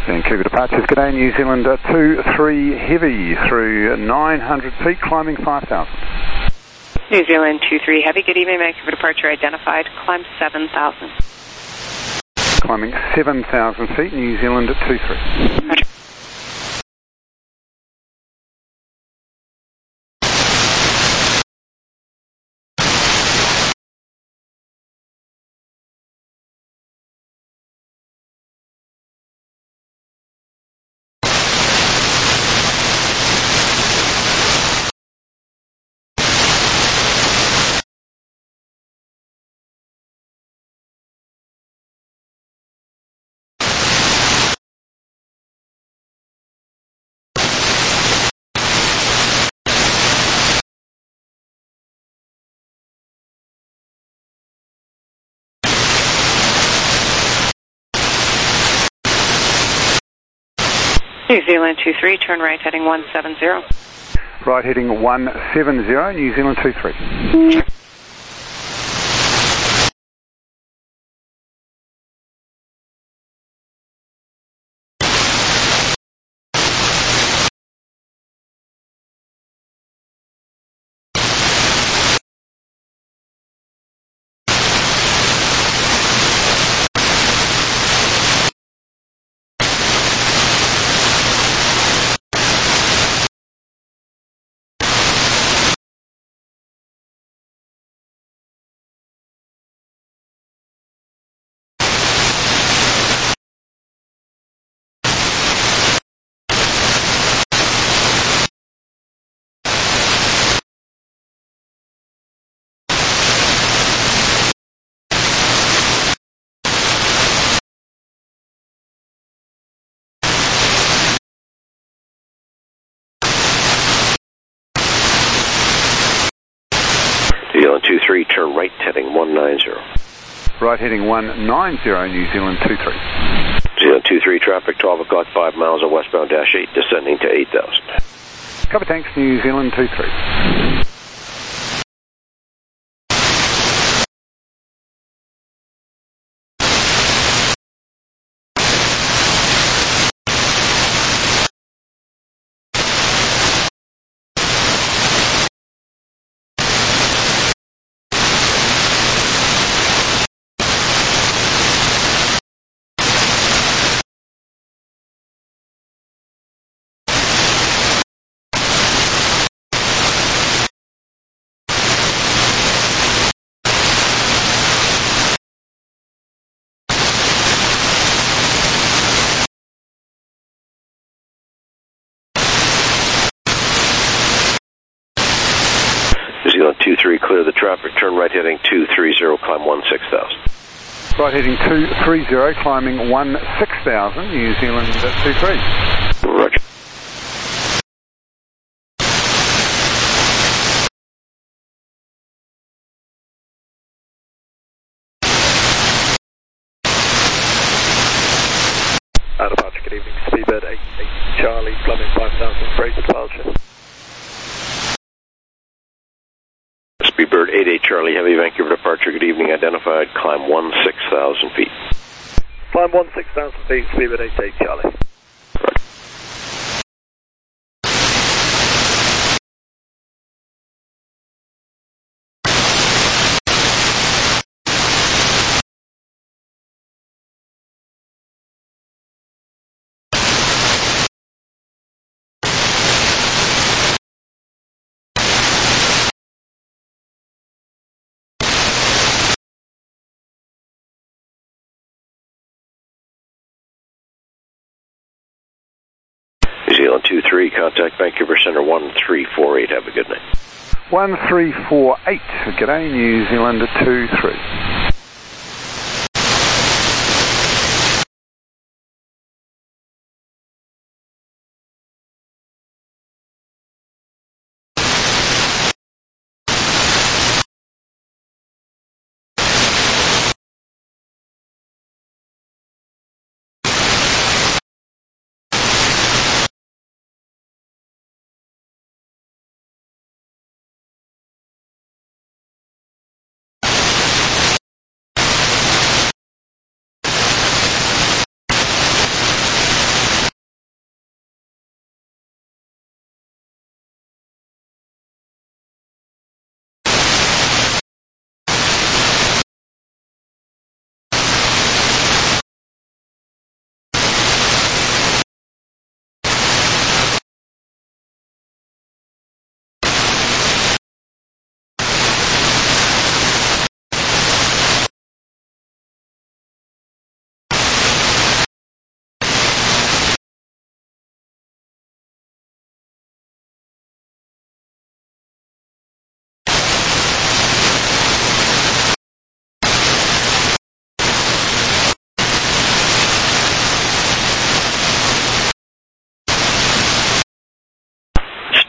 Vancouver departures, g'day New Zealand 23 heavy through 900 feet, climbing 5,000. New Zealand 23 heavy, good evening, Vancouver departure identified, climb 7,000. Climbing 7,000 feet, New Zealand 23. Roger. New Zealand 23, turn right heading 170. Right heading 170, New Zealand 23. New Zealand 23, turn right heading 190. Right heading 190, New Zealand 23. New Zealand 23, traffic 12 o'clock, 5 miles on westbound dash 8, descending to 8,000. Cover, thanks, New Zealand 23. New Zealand 23, clear the traffic, turn right heading 230, climb 16,000. Right heading 230, climbing 16,000, New Zealand 23. Roger. Departure, good evening, Speedbird 88 Charlie, climbing 5,000, brace departure. Speedbird 88 Charlie, heavy Vancouver departure, good evening, identified, climb 16,000 feet. Climb 16,000 feet, Speedbird 88 Charlie. New Zealand 23, contact Vancouver Center 1348, have a good night. 1348, g'day New Zealand 23.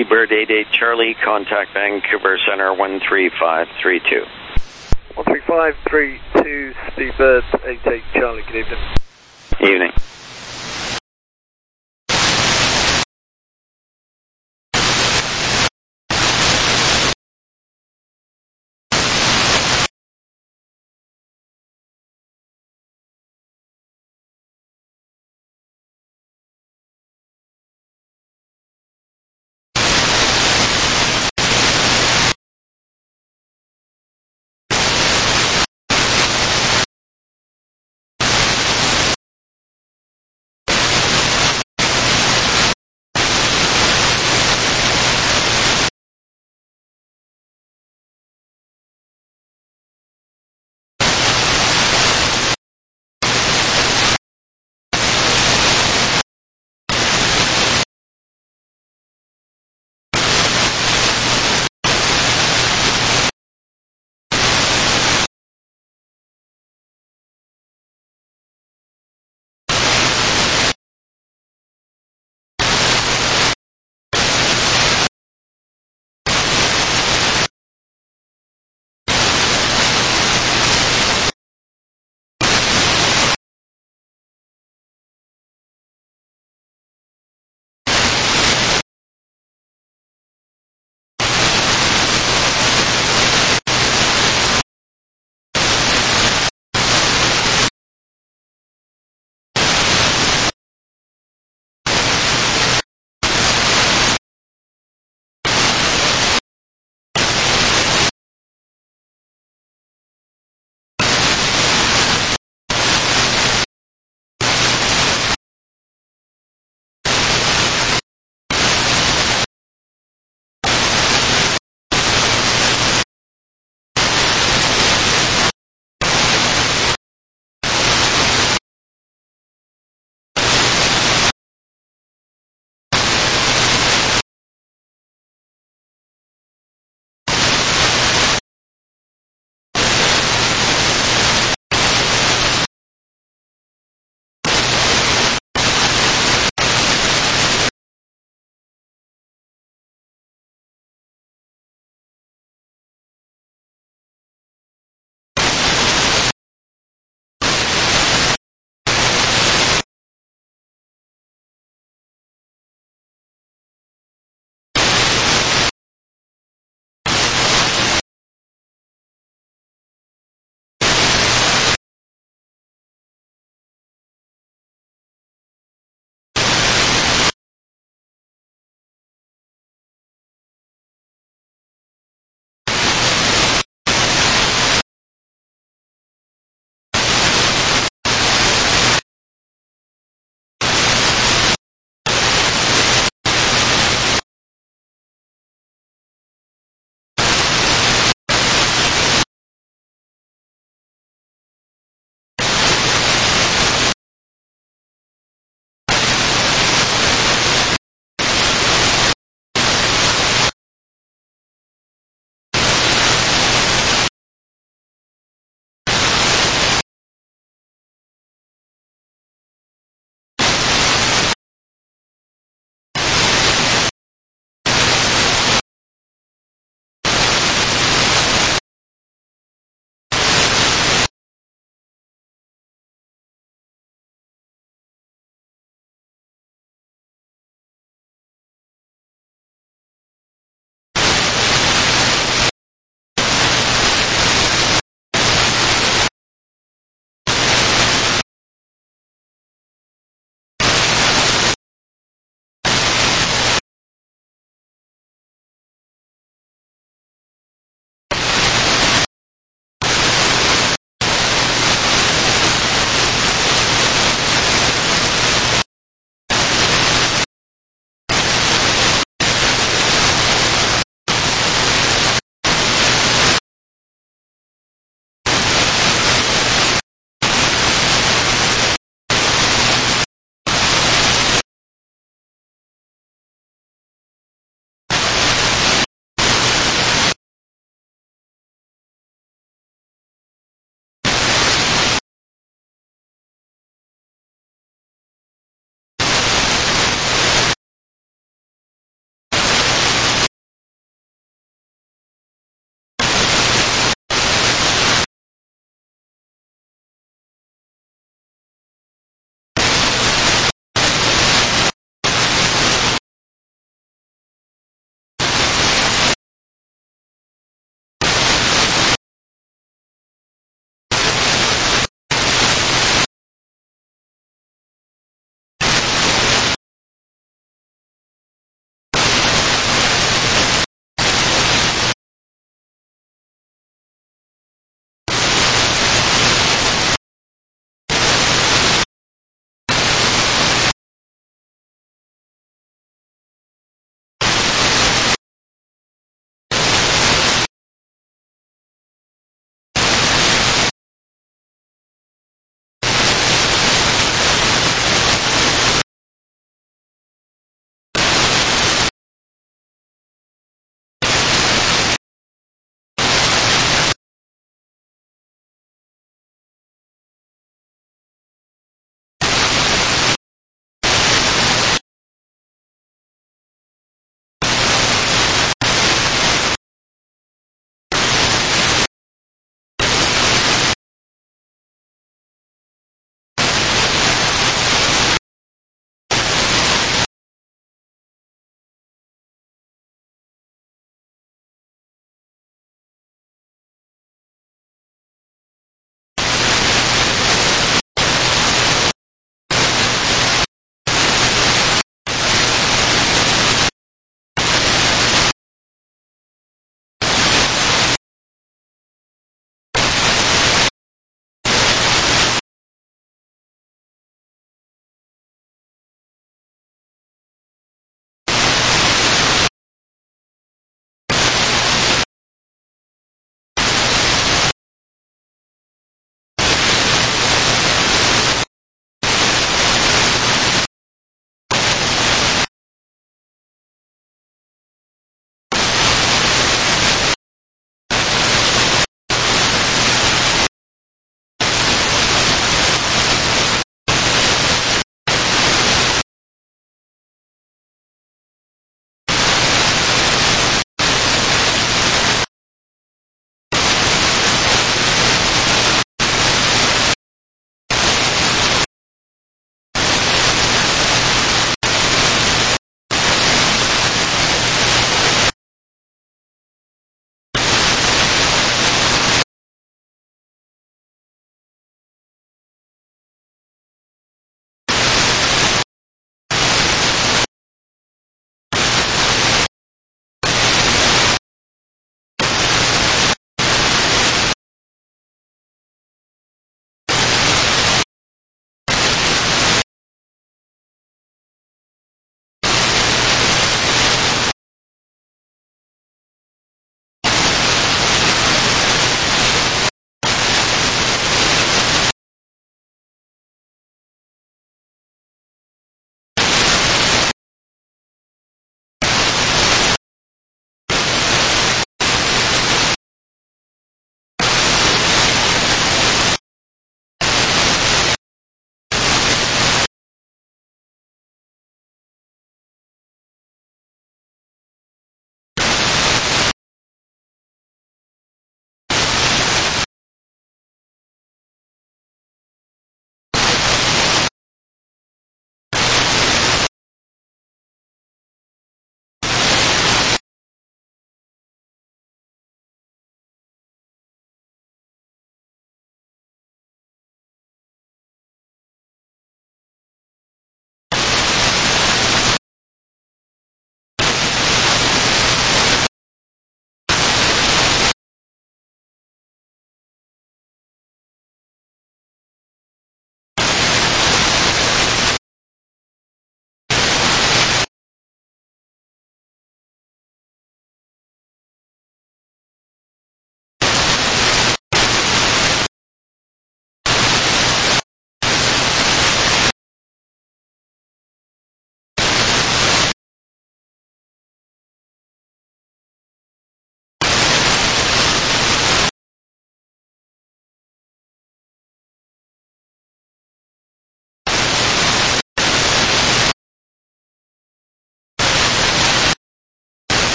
Seabird 88 Charlie, contact Vancouver Center 13532. 13532, Seabird 88 Charlie, good evening. Evening.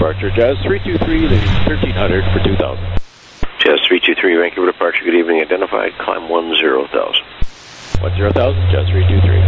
departure. Jazz 323, leaving 1300 for 2000. Jazz 323, Vancouver departure, good evening, identified, climb 10,000. 10,000, Jazz 323.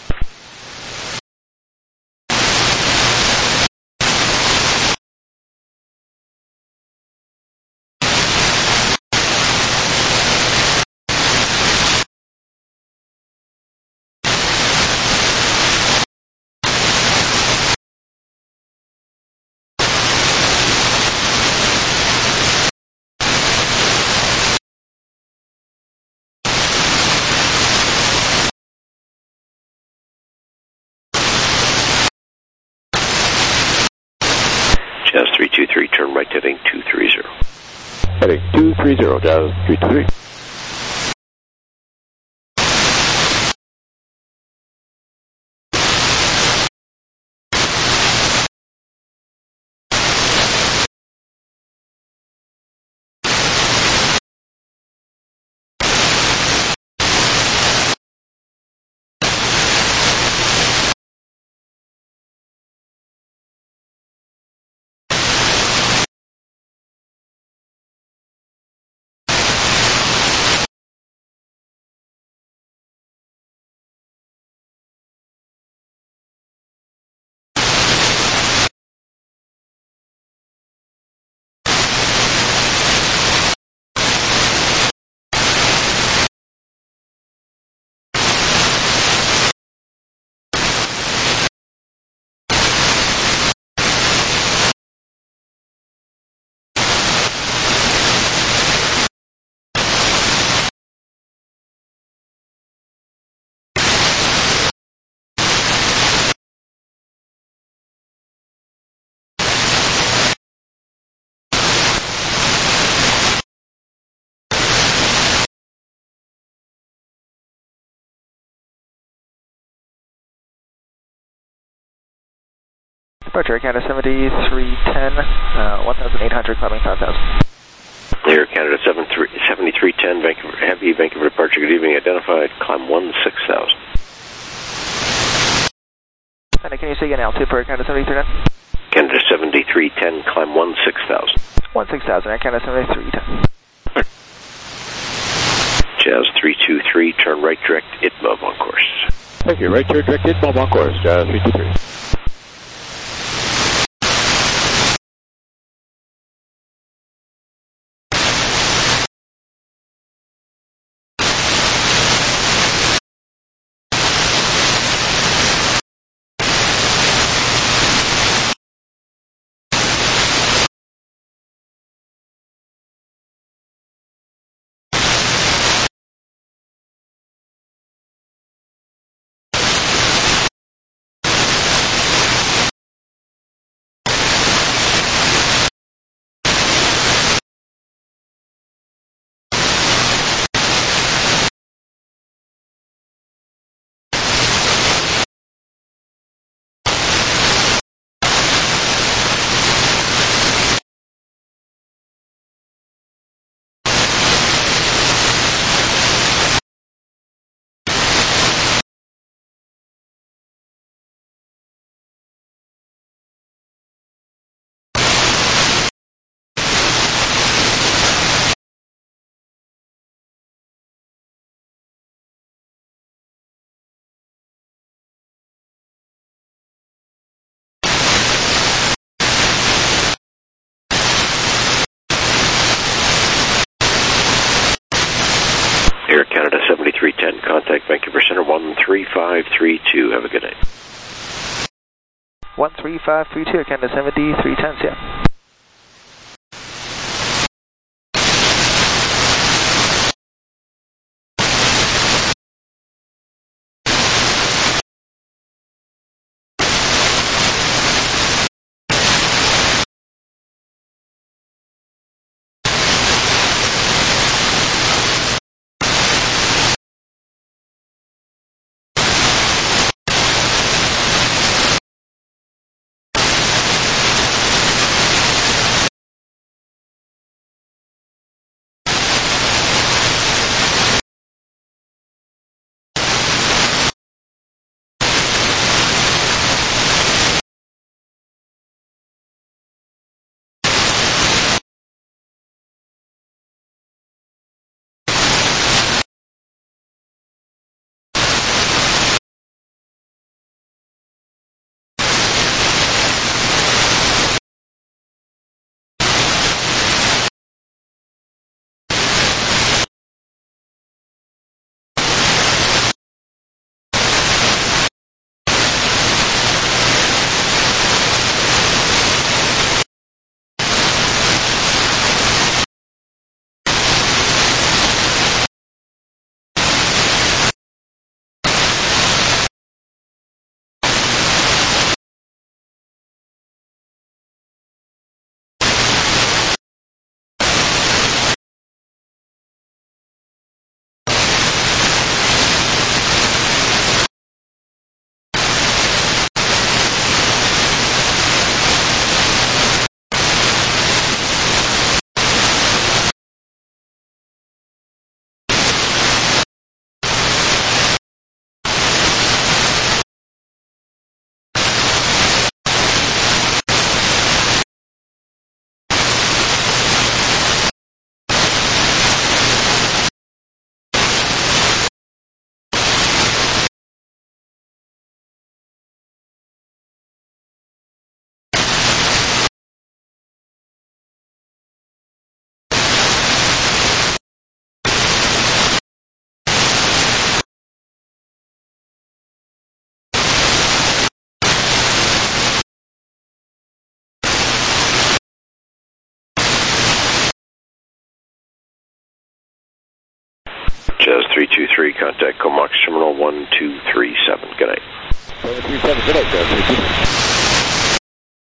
Jazz 323, turn right heading 230. Heading 230, Jazz 323. Departure Canada 7310, 1800, climbing 5000. Air Canada 7310, Vancouver Heavy, Vancouver departure, good evening, identified, climb 16,000. And can you say again altitude for Canada 7310? Canada 7310, climb 16,000. 16,000, Air Canada 7310. Jazz 323, turn right direct, ITMA on course. Thank you, right turn direct ITMA on course, Jazz 323. Air Canada 7310, contact Vancouver Center 13532. Have a good night. 13532, Canada 7310, yeah. Jazz 323, contact Comox Terminal 1237. Good night. 737, good night, Jazz 323.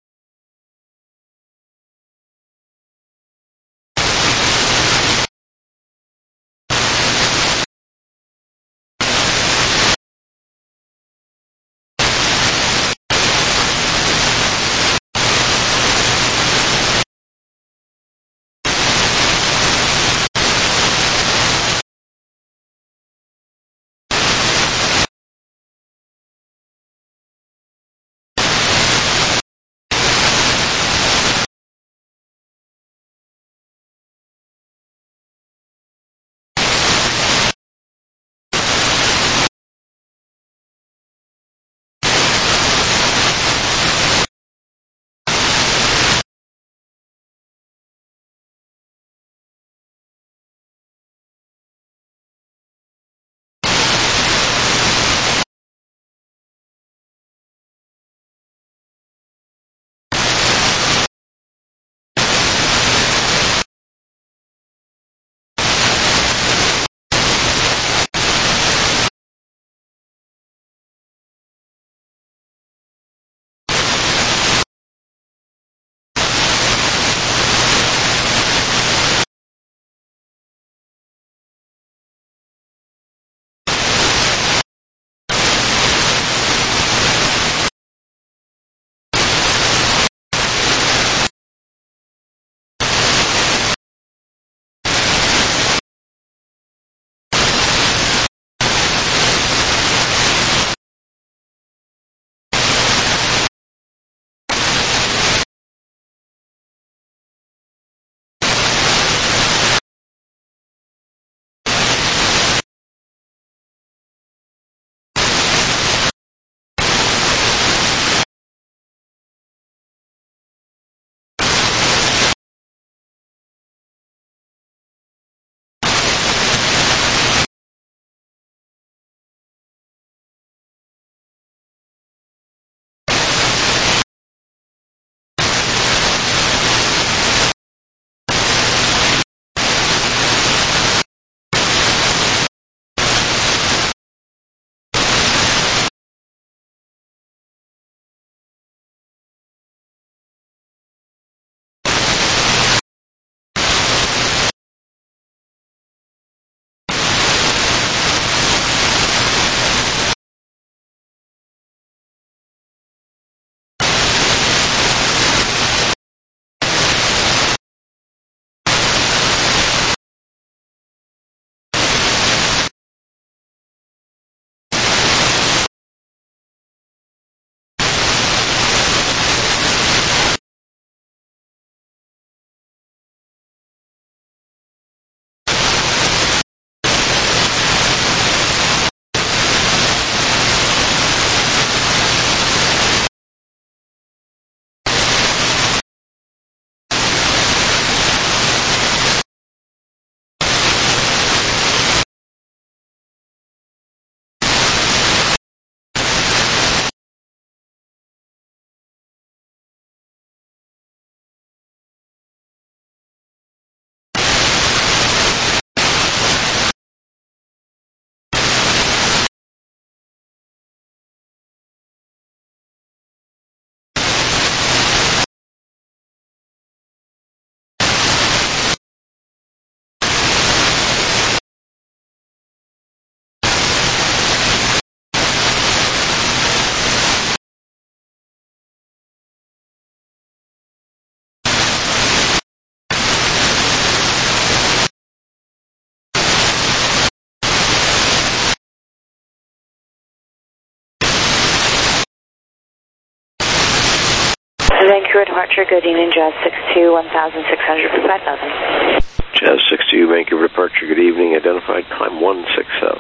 Vancouver departure, good evening, Jazz 62, 1,600 for 5,000. Jazz 62, Vancouver departure, good evening, identified, climb 16,000.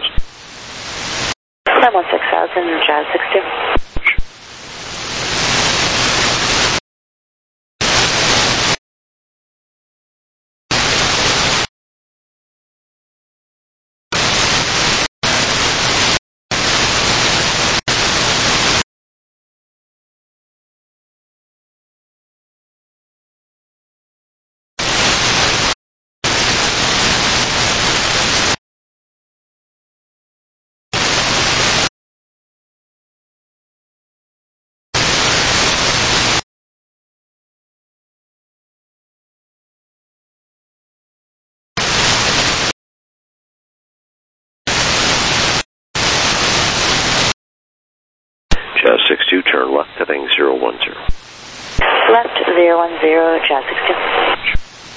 Climb 16,000, Jazz 62. Jazz 62, turn left heading 010. Left 010, Jazz 62.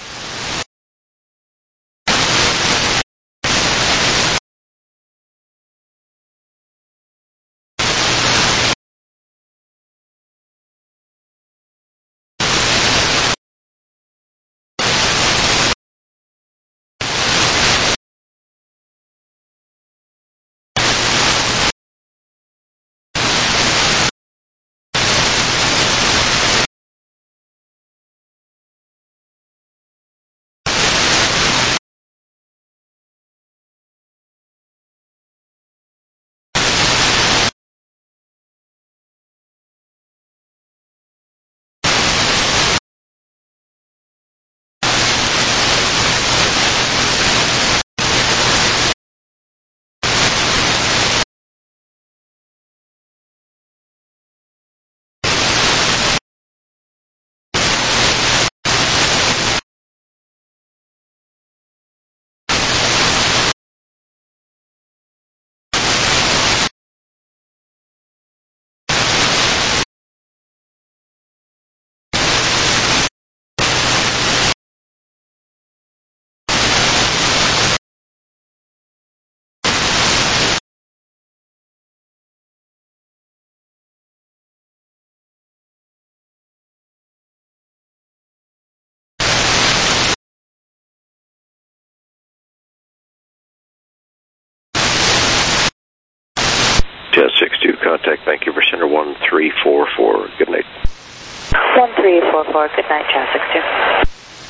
Jazz 62, contact Vancouver Center 1344. Good night. 1344, good night, Jazz 62.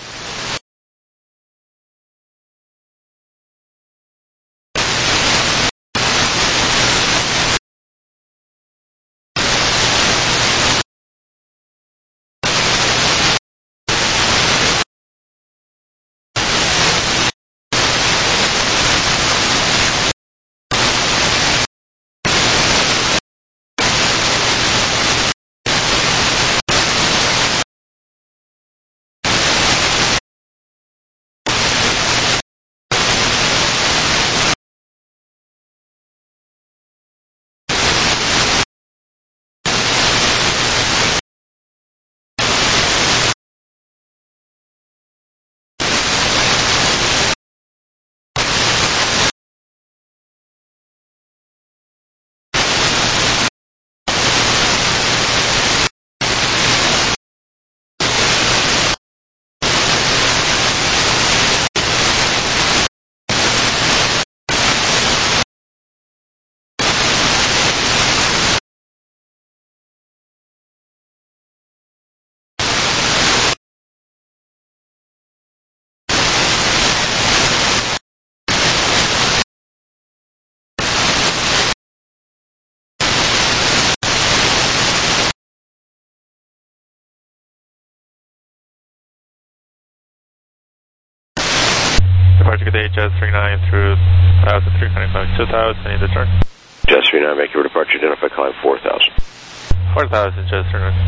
Departure good day, Jazz 39 through 1395, 2000, need to turn. Jazz 39, Vancouver departure, identify climb 4000. 4000, Jazz 39.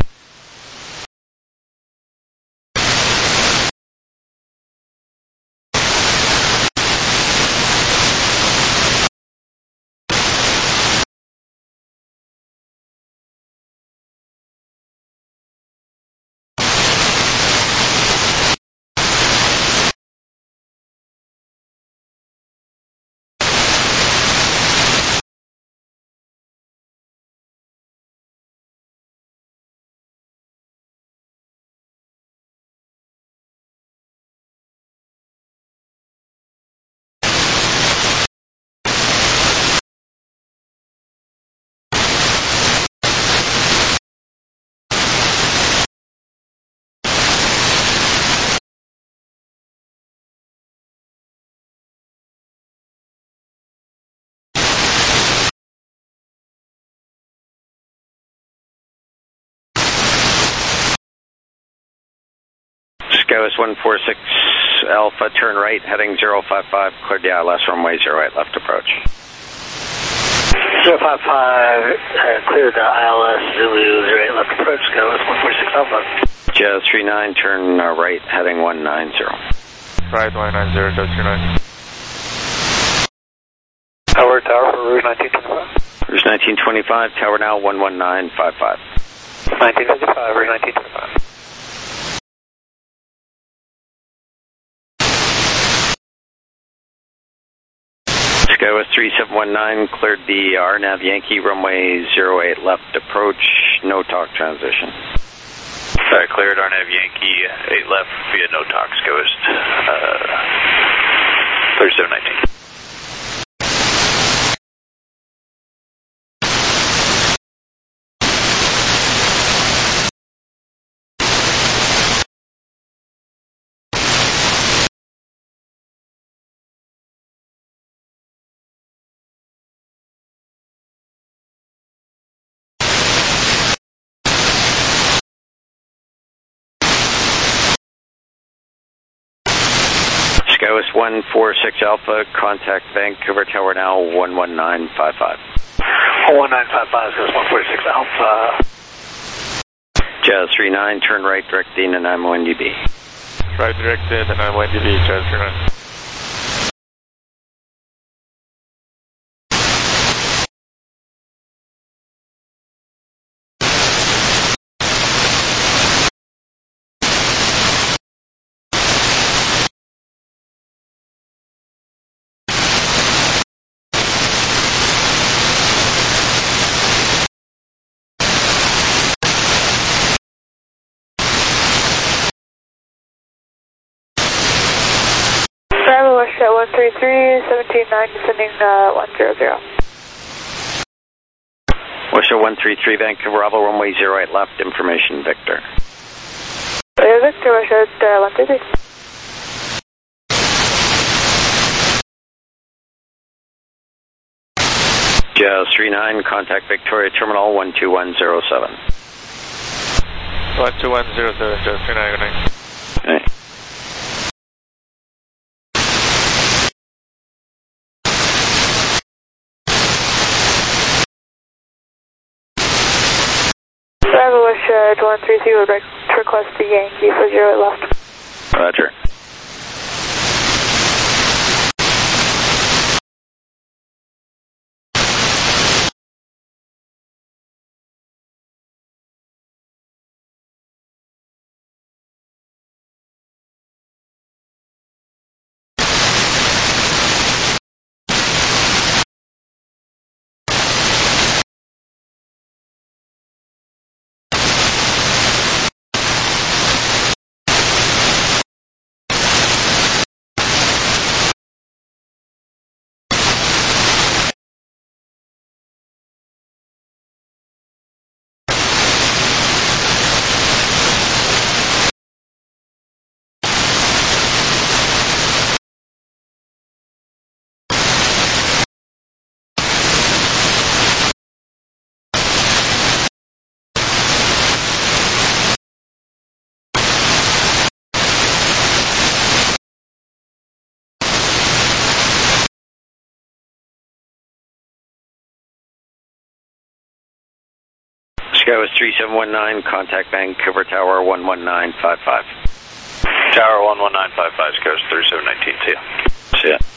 Skywest 146 Alpha, turn right, heading 055, cleared the ILS runway 08, left approach. 055, cleared the ILS Zulu 08, left approach, Skywest 146 Alpha. Jazz 39, turn right, heading 190. Right, 190, Jazz 39. Tower for Rouge 1925. There's 1925, tower now 11955. 1955, or 1925. SkyWest 3719, cleared the RNAV Yankee, runway 08 left approach, no talk transition. Cleared RNAV Yankee, 8 left via no talk, SkyWest 3719. SkyWest 146 Alpha, contact Vancouver Tower now 11955. 11955, SkyWest 146 Alpha. Jazz 39, turn right, directing and I'm 1dB. Right directed, and I'm 1dB, Jazz 39. Bravo, Westjet 133, 179, descending 100. Westjet 133, Vancouver, Bravo, runway 08 left, information, Victor. Victor, Westjet 133. Jazz 39, contact Victoria Terminal 12107. 12107, Jazz 39, good night. Okay. Bravo, Westjet 133 would request the Yankee for 08 left. Roger. SkyWest 3719, contact Vancouver Tower 11955. Tower 11955, SkyWest 3719, see ya. See ya.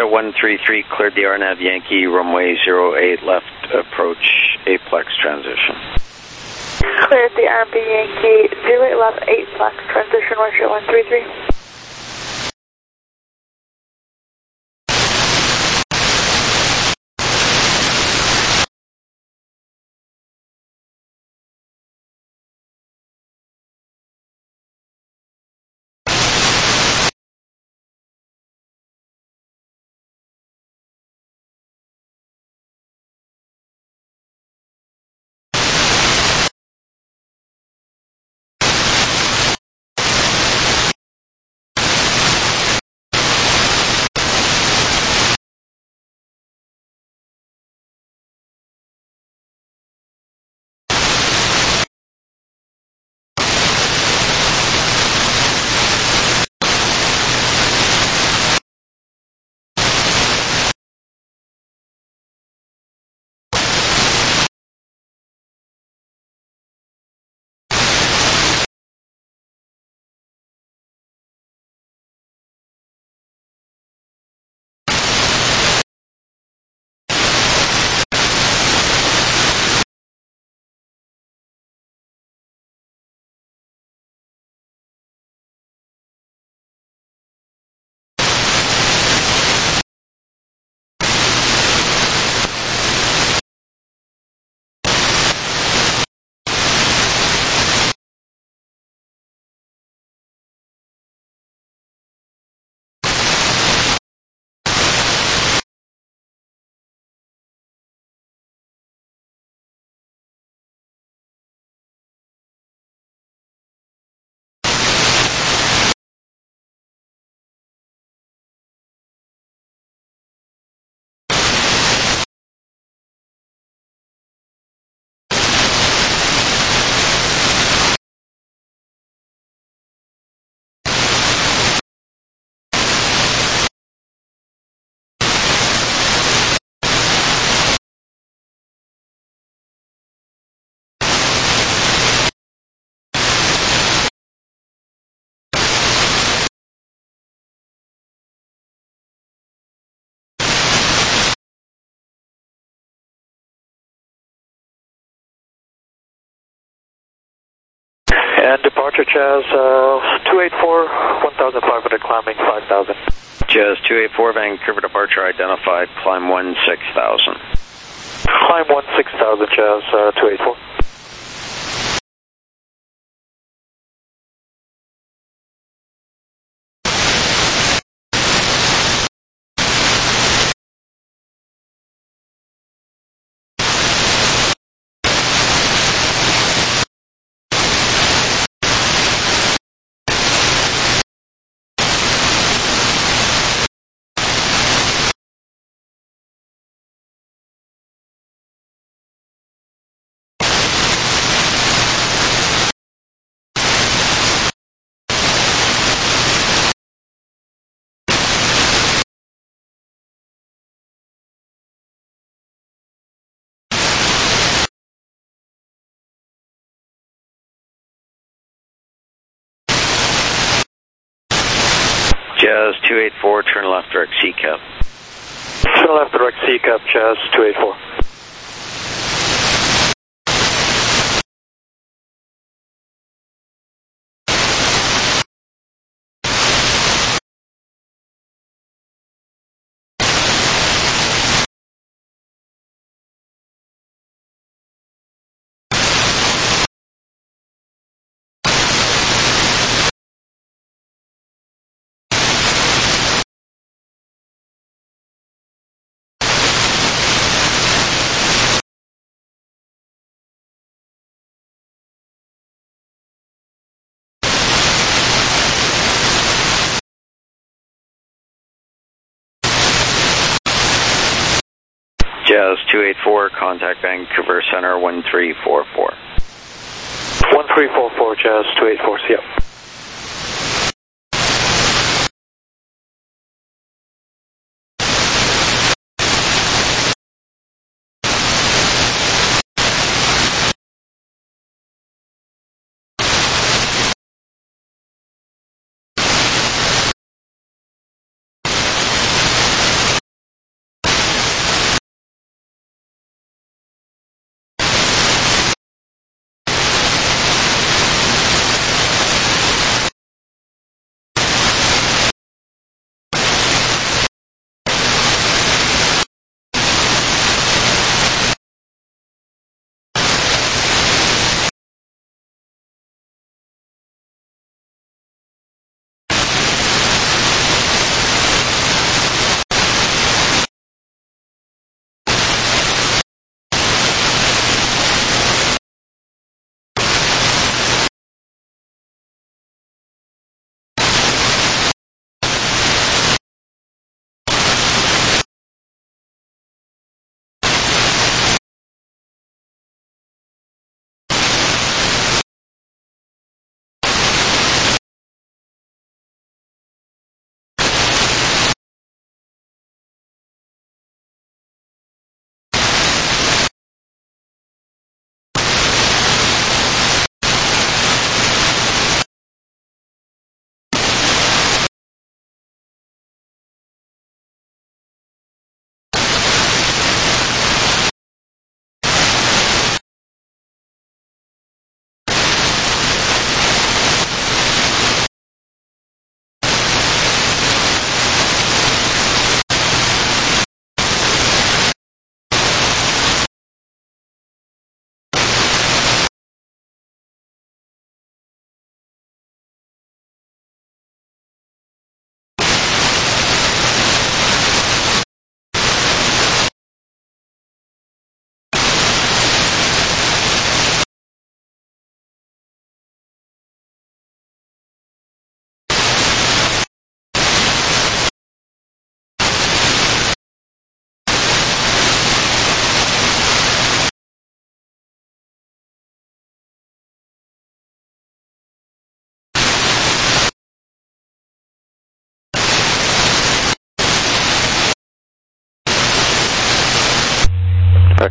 Scotia 133, cleared the RNAV Yankee, runway 08 left, approach Aplex transition. Cleared the RNAV Yankee, 08 left, 8 flex, transition Russia 133. And departure Chaz 284, 1,500, climbing 5,000. Jazz 284, Vancouver departure identified, climb 16,000. Climb 16,000, Chaz 284. Jazz 284, turn left direct CCAP. Turn left direct CCAP, Chaz 284. Jazz 284, contact Vancouver Center 1344. 1344, Jazz 284, see ya.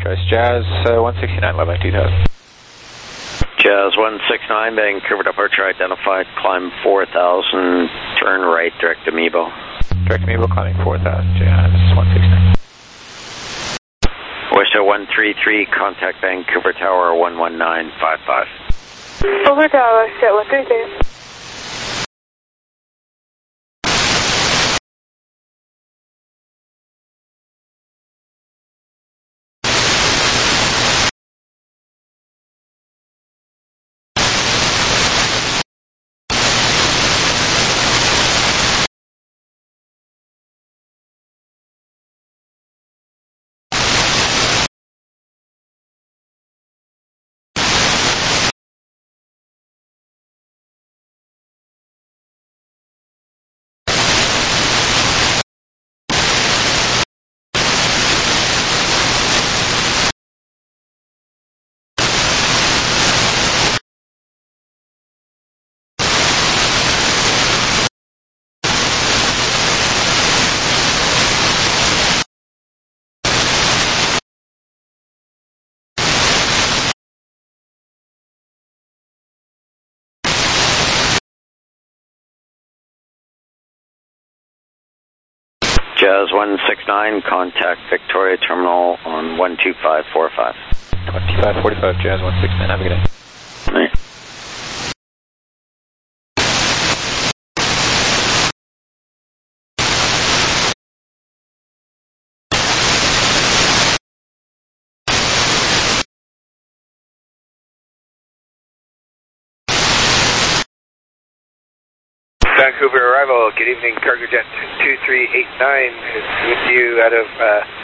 Trace Jazz 169, leveling 2000. Jazz 169, Vancouver departure identified, climb 4000, turn right, direct Amoeba. Direct Amoeba climbing 4000, Jazz 169. Oyster 133, contact Vancouver Tower 11955. Over Tower, set 133. Jazz 169, contact Victoria Terminal on 12545. 2545, Jazz 169, have a good day. Right. Vancouver arrival, good evening, cargo jet 2389 is with you out of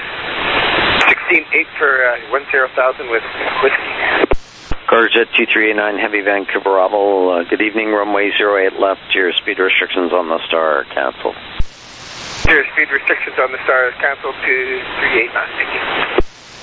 16.8 for 10,000 with whiskey. Cargo jet 2389, heavy Vancouver arrival, good evening, runway 08 left, your speed restrictions on the Star are cancelled. Your speed restrictions on the Star is cancelled to 389, thank you.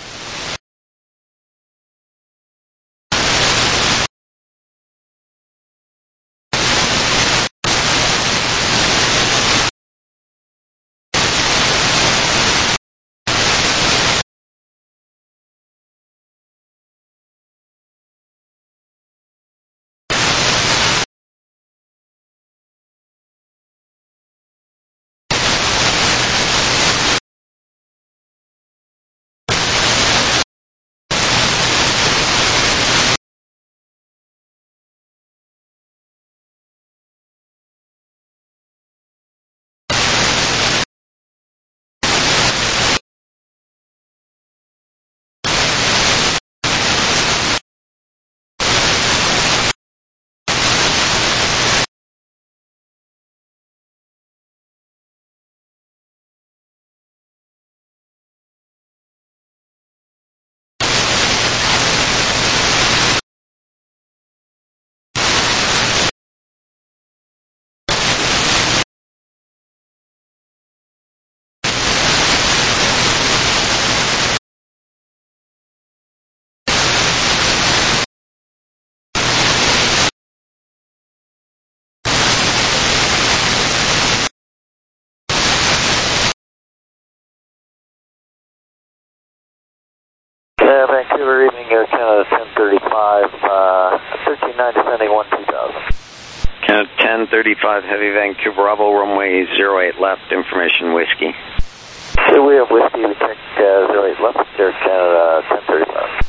Vancouver, evening, Air Canada 1035, 13.9 descending 12000. Canada 1035, heavy Vancouver Bravo, runway 08 left, information whiskey. So we have whiskey, we checked 08 left, Air Canada 1035.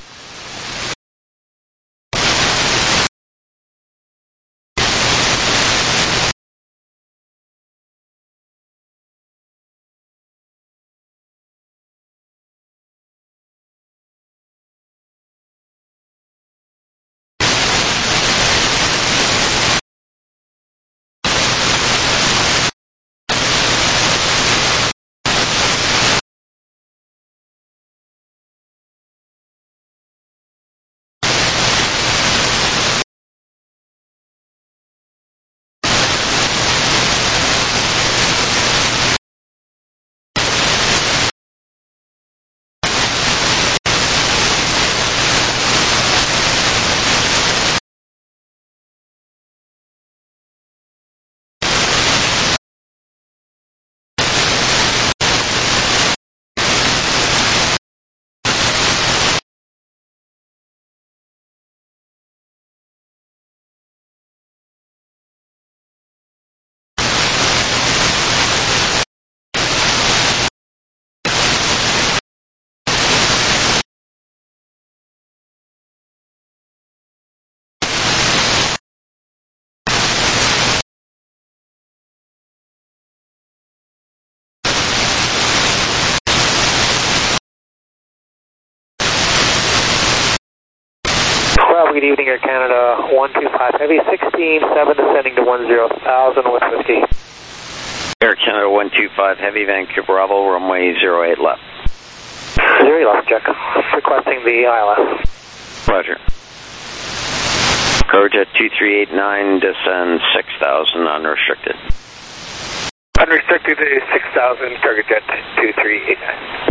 Bravo, good evening, Air Canada 125 Heavy, 16-7 descending to 10,000 with whiskey. Air Canada 125 Heavy, Vancouver Bravo, runway 08 left. 08 left, check. Requesting the ILS. Roger. Cargojet 2389, descend 6,000, unrestricted. Unrestricted is 6,000, Cargojet 2389.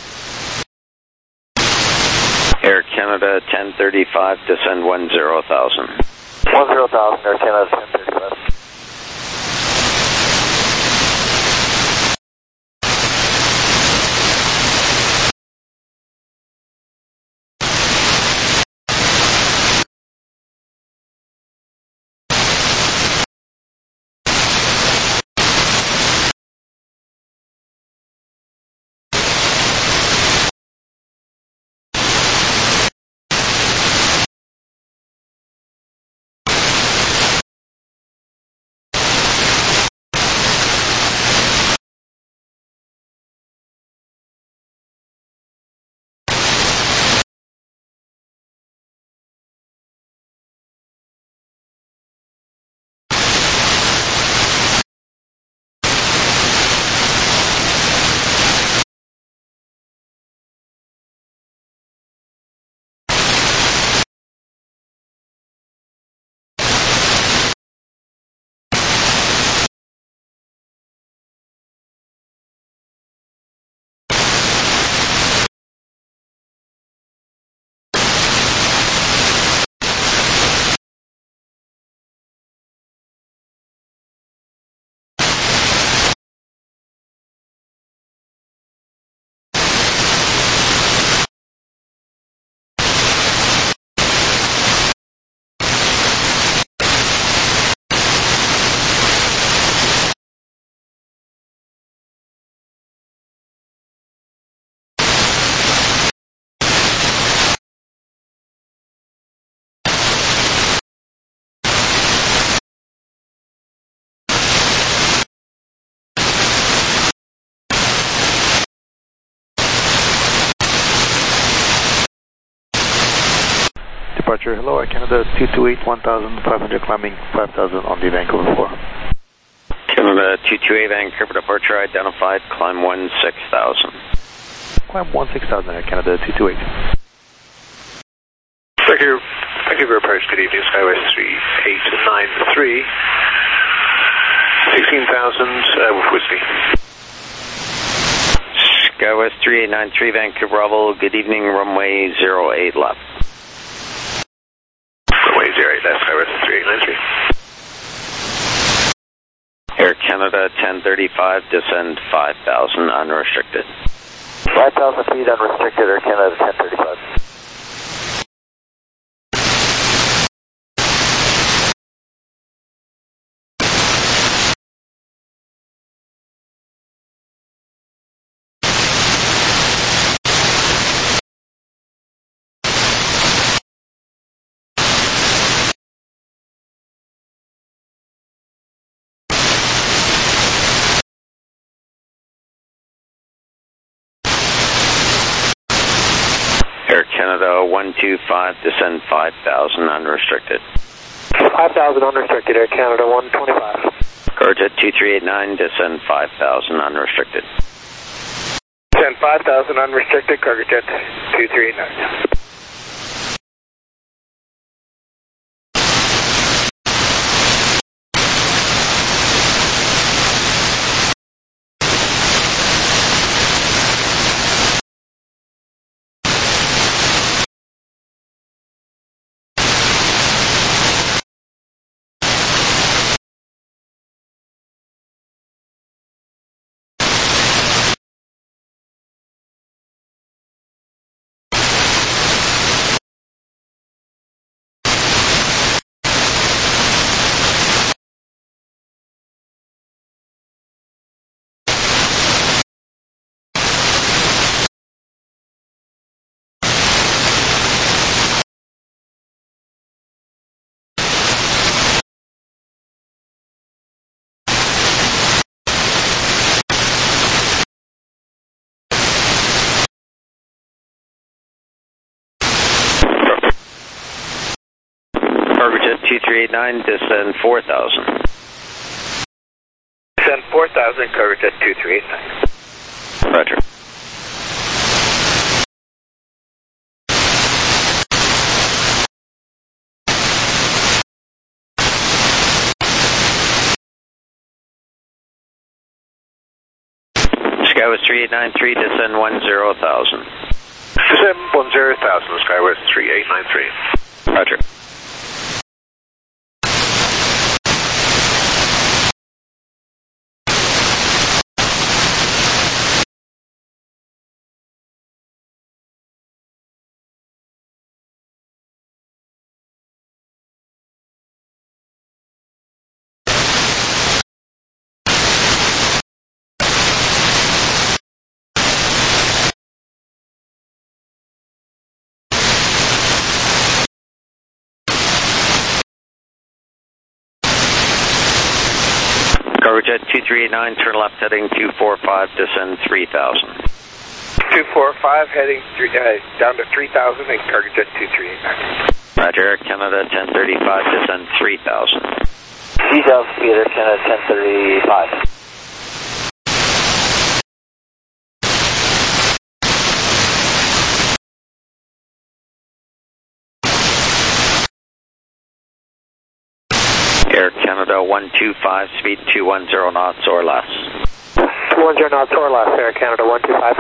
Air Canada 1035, descend 10,000. 10,000, Air Canada 1035. Departure, hello, Air Canada 228, 1,500 climbing 5,000 on the Vancouver floor. Canada 228, Vancouver departure identified, climb 16,000. Climb 16,000, Air Canada 228. Vancouver approach, good evening, Skywest 3893. 16,000 with whiskey. Skywest 3893, Vancouver Bravo, good evening, runway 08 left. Runway 08 left, Skywest 3893. Air Canada 1035, descend 5,000, unrestricted. 5,000 feet unrestricted, Air Canada 1035. Air Canada 125, descend 5,000, unrestricted. 5,000 unrestricted, Air Canada 125. Cargojet 2389, descend 5,000, unrestricted. Descend 5,000 unrestricted, Cargojet 2389. Cargojet 2389, descend 4,000. Descend 4,000, Cargojet 2389. Roger. Skywest 3893, descend 10,000. Descend 10,000, Skywest 3893. Roger. Cargojet 2389, turn left heading 245, descend 3,000. 245 heading down to 3,000 and Cargojet 2389. Roger, Air Canada 1035, descend 3,000. 3,000 feet, Air Canada 1035. Air Canada 125, speed 210 knots or less. 210 knots or less, Air Canada 125.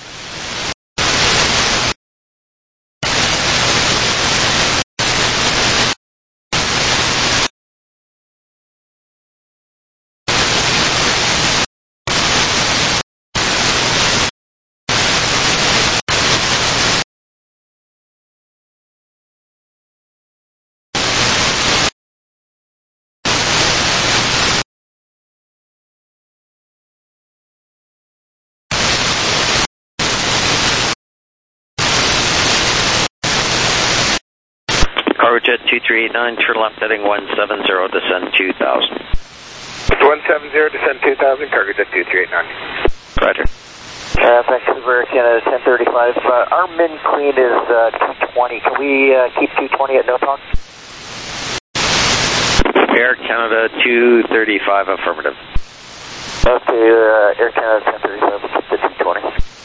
Cargojet 2389, turn left heading 170, descend 2,000. 170, descend 2,000, Cargojet 2389. Roger. Vancouver, Canada 1035. Our min clean is 220. Can we keep 220 at no talk? Air Canada 235, affirmative. Okay, Air Canada 1035, we'll keep the 220.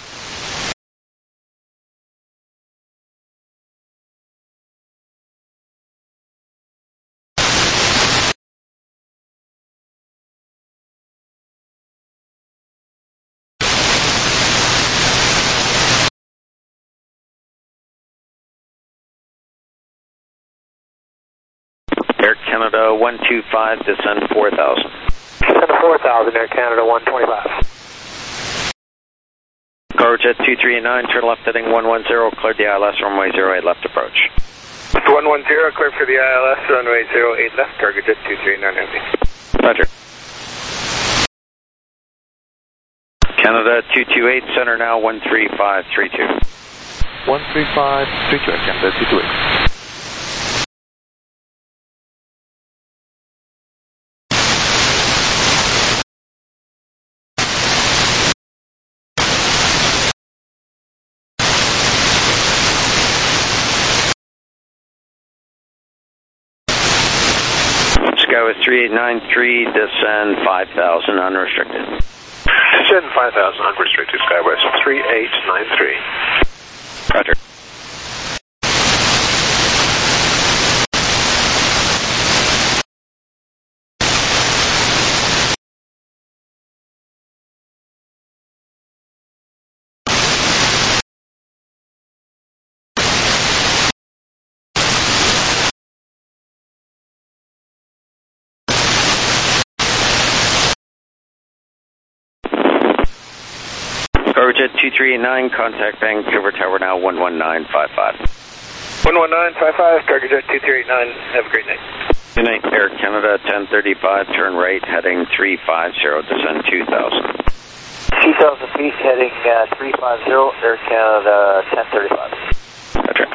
Air Canada 125, descend 4,000. Descend to 4,000, Air Canada 125. Cargojet 2389, turn left heading 110, cleared the ILS runway 08 left approach. 110, clear for the ILS runway 08 left, Cargojet 2389 heavy. Roger. Canada 228, center now 13532. 13532, Air Canada 228. Skywest 3893, descend 5,000 unrestricted. Descend 5,000, unrestricted, Skywest 3893. Roger. Cargojet 2389, contact Vancouver Tower now 11955. 11955, Cargojet 2389, have a great night. Good night, Air Canada 1035, turn right heading 350, descend 2,000. 2,000 feet heading 350, Air Canada 1035. Roger.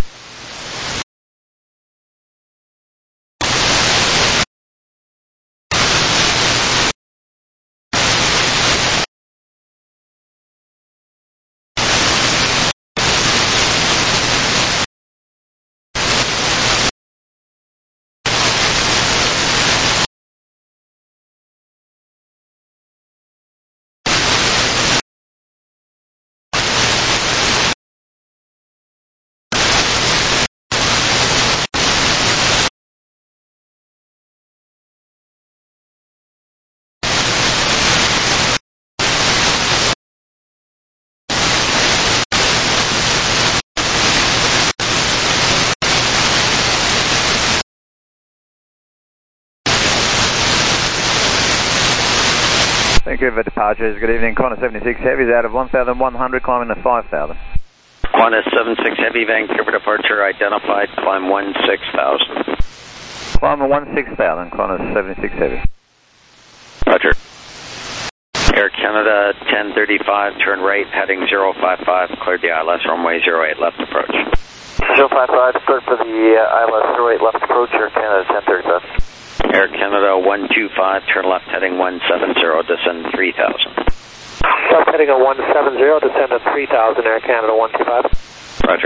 Vancouver departures, good evening, Qantas 76 Heavy is out of 1,100, climbing to 5,000. Qantas 76 Heavy, Vancouver departure identified, climb 16,000. Climb 16,000, Qantas 76 Heavy. Roger. Air Canada 1035, turn right, heading 055, cleared the ILS runway 08 left approach. 055, cleared for the ILS 08 left approach, Air Canada 1035. Air Canada 125, turn left heading 170, descend 3,000. Left heading at 170, descend at 3,000, Air Canada 125. Roger.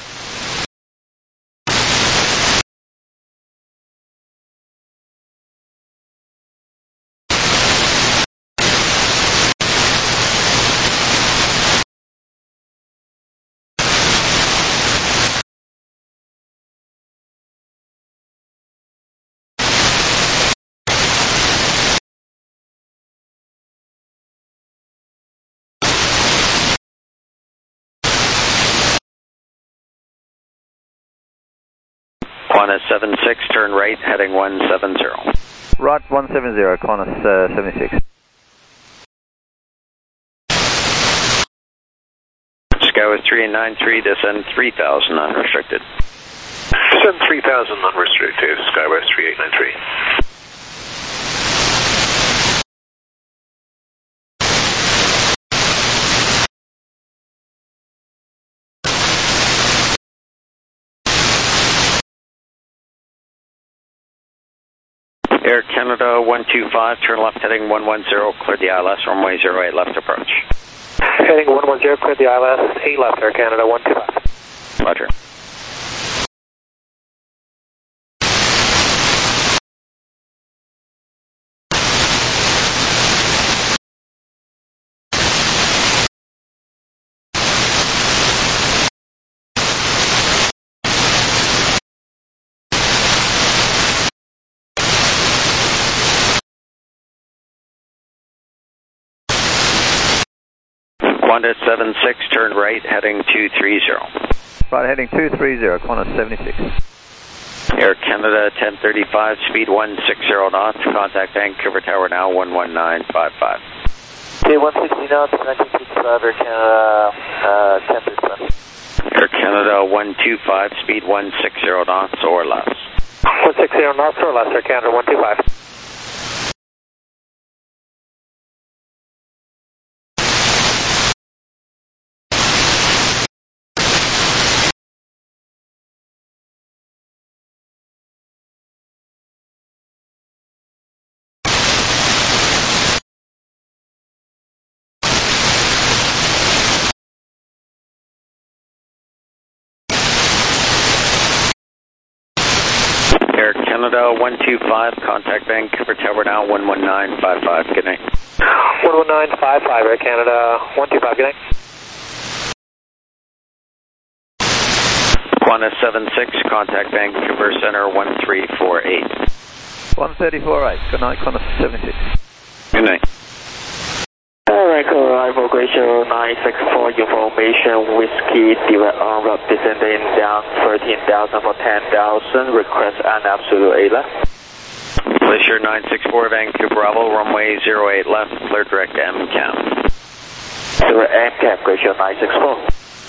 Qantas 76, turn right, heading 170. Right, 170, Qantas 76. Skywest 3893, descend 3,000 unrestricted. Descend 3,000 unrestricted, Skywest 3893. Air Canada 125, turn left heading 110, clear the ILS runway 08 left approach. Heading 110, clear the ILS 8 left, Air Canada 125. Roger. Qantas 76, turn right, heading 230. Right, heading 230, Qantas 76. Air Canada 1035, speed 160 knots, contact Vancouver Tower now, 11955. Okay, 160 knots, 1955, Air Canada 1035. Air Canada 125, speed 160 knots or less. 160 knots or less, Air Canada 125. Air Canada 125, contact Vancouver Tower now, 11955, good night. 11955, Air Canada 125, good night. Qantas 76, contact Vancouver Center 1348. 1348, good night, Qantas 76. Good night. Alright, arrival Glacier 964, information, Whiskey, direct on route descending down 13,000 for 10,000, request an absolute 8 left. Glacier 964, Vancouver Bravo, runway 08 left, clear direct to MCAP. Direct MCAP, Glacier 964.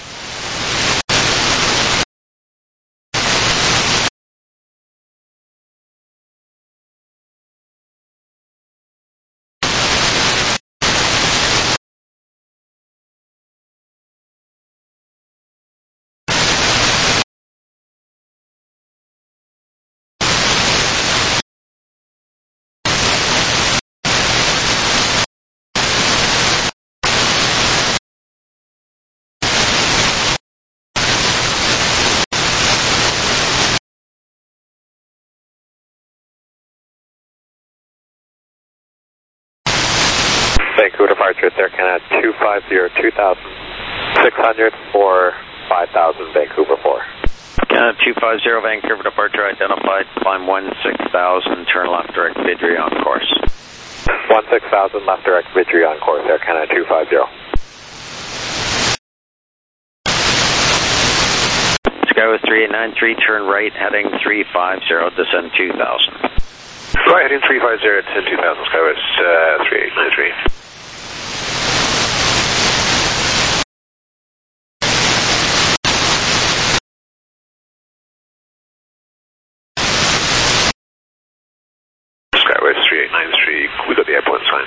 Vancouver departure, Air Canada 250, 2,600 for 5,000, Vancouver 4. Canada 250, Vancouver departure identified, climb 16,000, turn left direct Vidri on course. 16,000 left direct Vidri on course, Air Canada 250. Skywest 3893, turn right, heading 350, descend 2,000. Right, heading 350, descend 2,000, Skywest 3893. fine.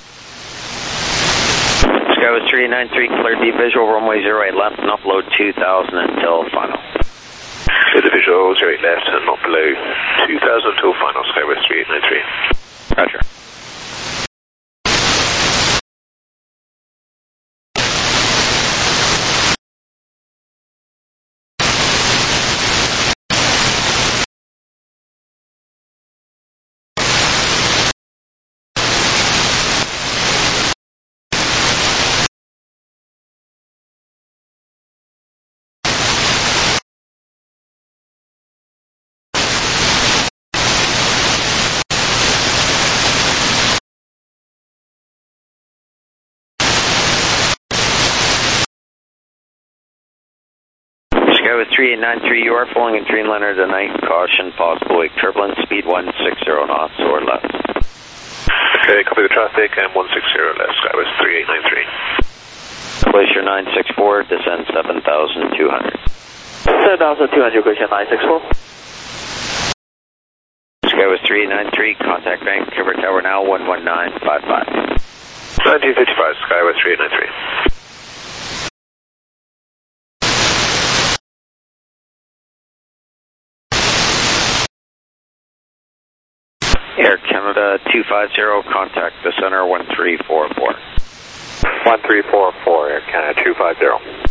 Skywest 3893, clear deep visual, runway 08 left, not below 2000 until final. Clear the visual, 08 left, and not below 2000 until final, Skywest 3893. Roger. Skywest 3893, you are falling in Dreamliner tonight. Caution, possible wake turbulence, speed 160 knots or less. Okay, copy the traffic, and 160 left, Skywest 3893. Glacier 964, descend 7,200. 7,200, Glacier 964. Skywest 3893, contact Vancouver Tower now, 11955. 1955, Skywest 3893. Air Canada 250, contact the center 1344. 1344, Air Canada 250.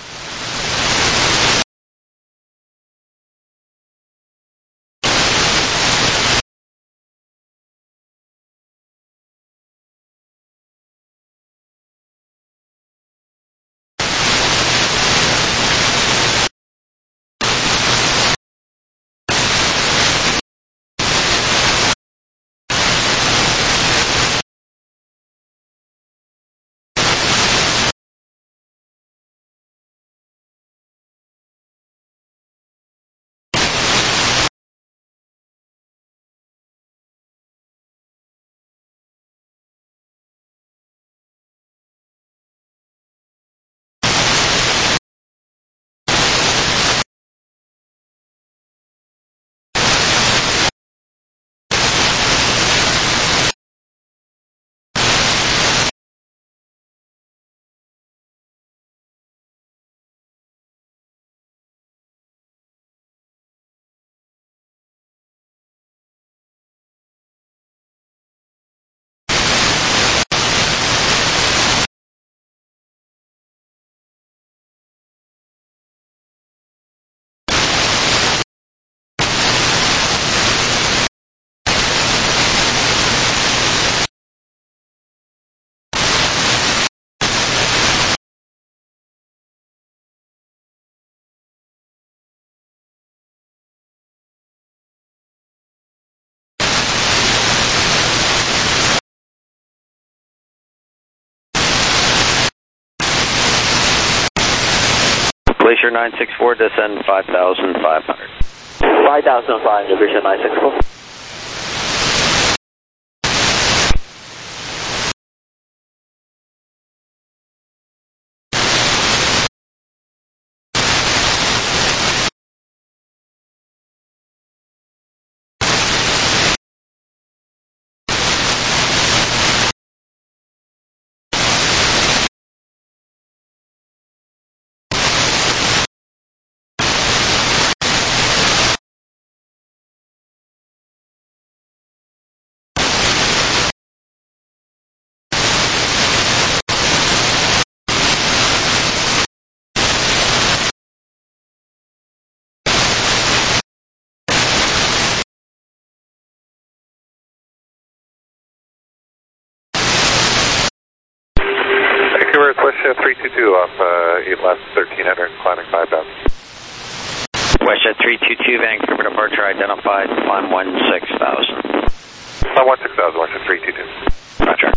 Glacier 964, descend 5,500. 5,500, Glacier 964. Westjet 322 off 8 left, 1300, climbing 5,000. Westjet 322, Vancouver departure identified, climb 16,000. Climb 16,000, Westjet 322. Roger.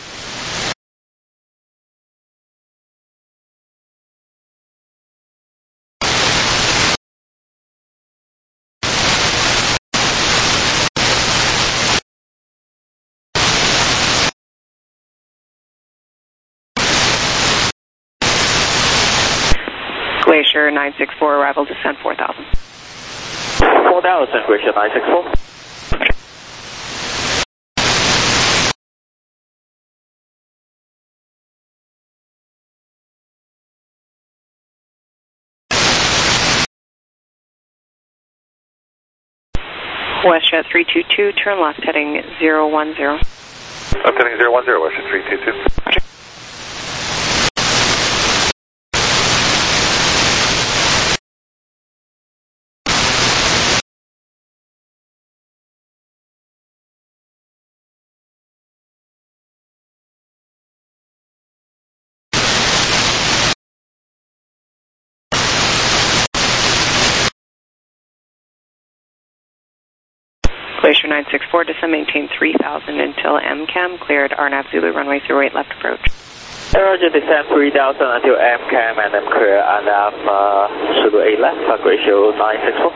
Glacier 964, arrival descent 4,000. 4,000, Glacier 964. WestJet 322, turn left heading 010. Left heading 010, WestJet 322. Roger. Glacier 964, descend maintain 3000 until MCAM, cleared RNAV Zulu, runway 08 left approach. Roger, descend 3000 until MCAM and then clear RNAV Zulu 8 left, Glacier 964.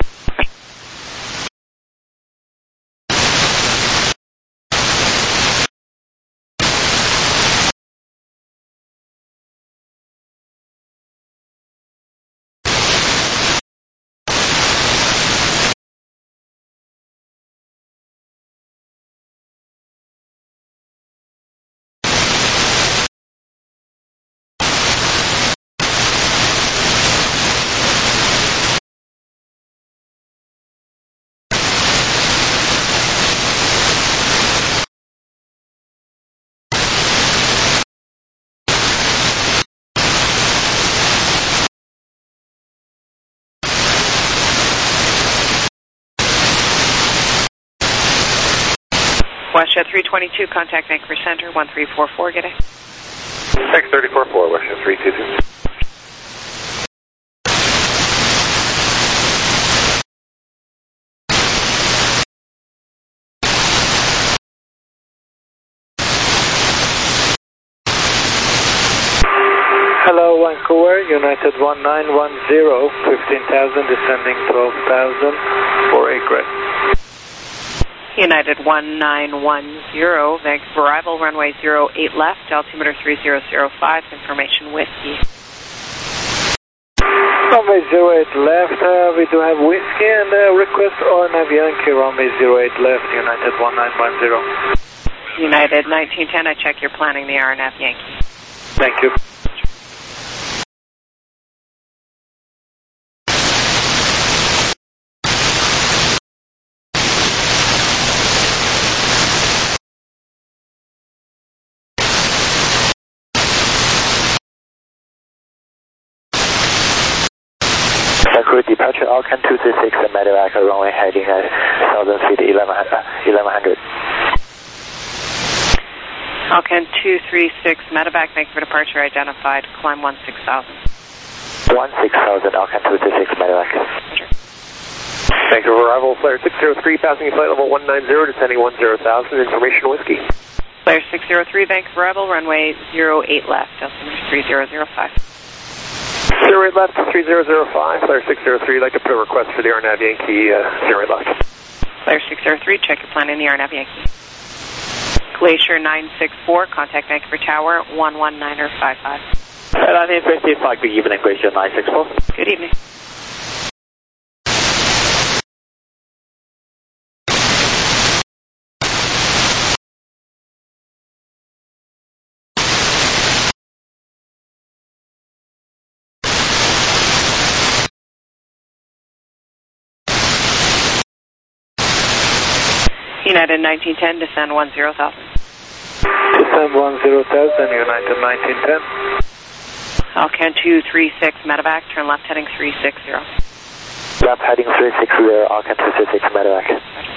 WestJet 322, contact Vancouver Center, 1344, get it. X344, WestJet 322. Hello, Vancouver, United 1910, 15,000, descending 12,000 for egress. United 1910, Vancouver arrival, runway 08 left, altimeter 3005, information whiskey. Runway 08 left, we do have whiskey and request RNAV Yankee, runway 08 left, United 1910. United 1910, I check you're planning the RNAV Yankee. Thank you. Vancouver departure, Alcan 236, Medevac, runway heading at 1000 feet, 1100. Alcan 236, Medevac, Vancouver departure identified, climb 16,000. 16,000, Alcan 236, Medevac. Roger. Vancouver arrival, flare 603, passing flight level 190, descending 10,000, information whiskey. Flare 603, Vancouver arrival, runway 08 left, altimeter 3005. 08 left, 3005, flare 603, like to put a request for the RNAV Yankee, 08 left. Flare 603, check your plan in the RNAV Yankee. Glacier 964, contact Vancouver Tower, 11955. 1955, good evening, Glacier 964. Good evening. United 1910, descend 10,000. Descend 10,000, United 1910. Alcan 236, Medevac, turn left heading 360. Left heading 360, Alcan 236, Medevac.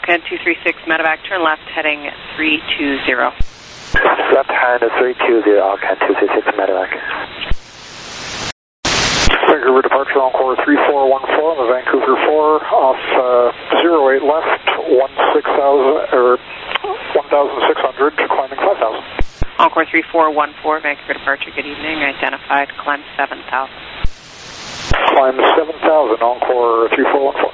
Alcan 236 medevac, turn left heading 320. Left hand 320, Alcan 236 medevac. Vancouver departure Encore 3414 on the Vancouver 4 off 08 left, 1,600, climbing 5,000. Encore 3414, Vancouver departure, good evening, identified, climb 7,000. Climb 7,000, Encore 3414.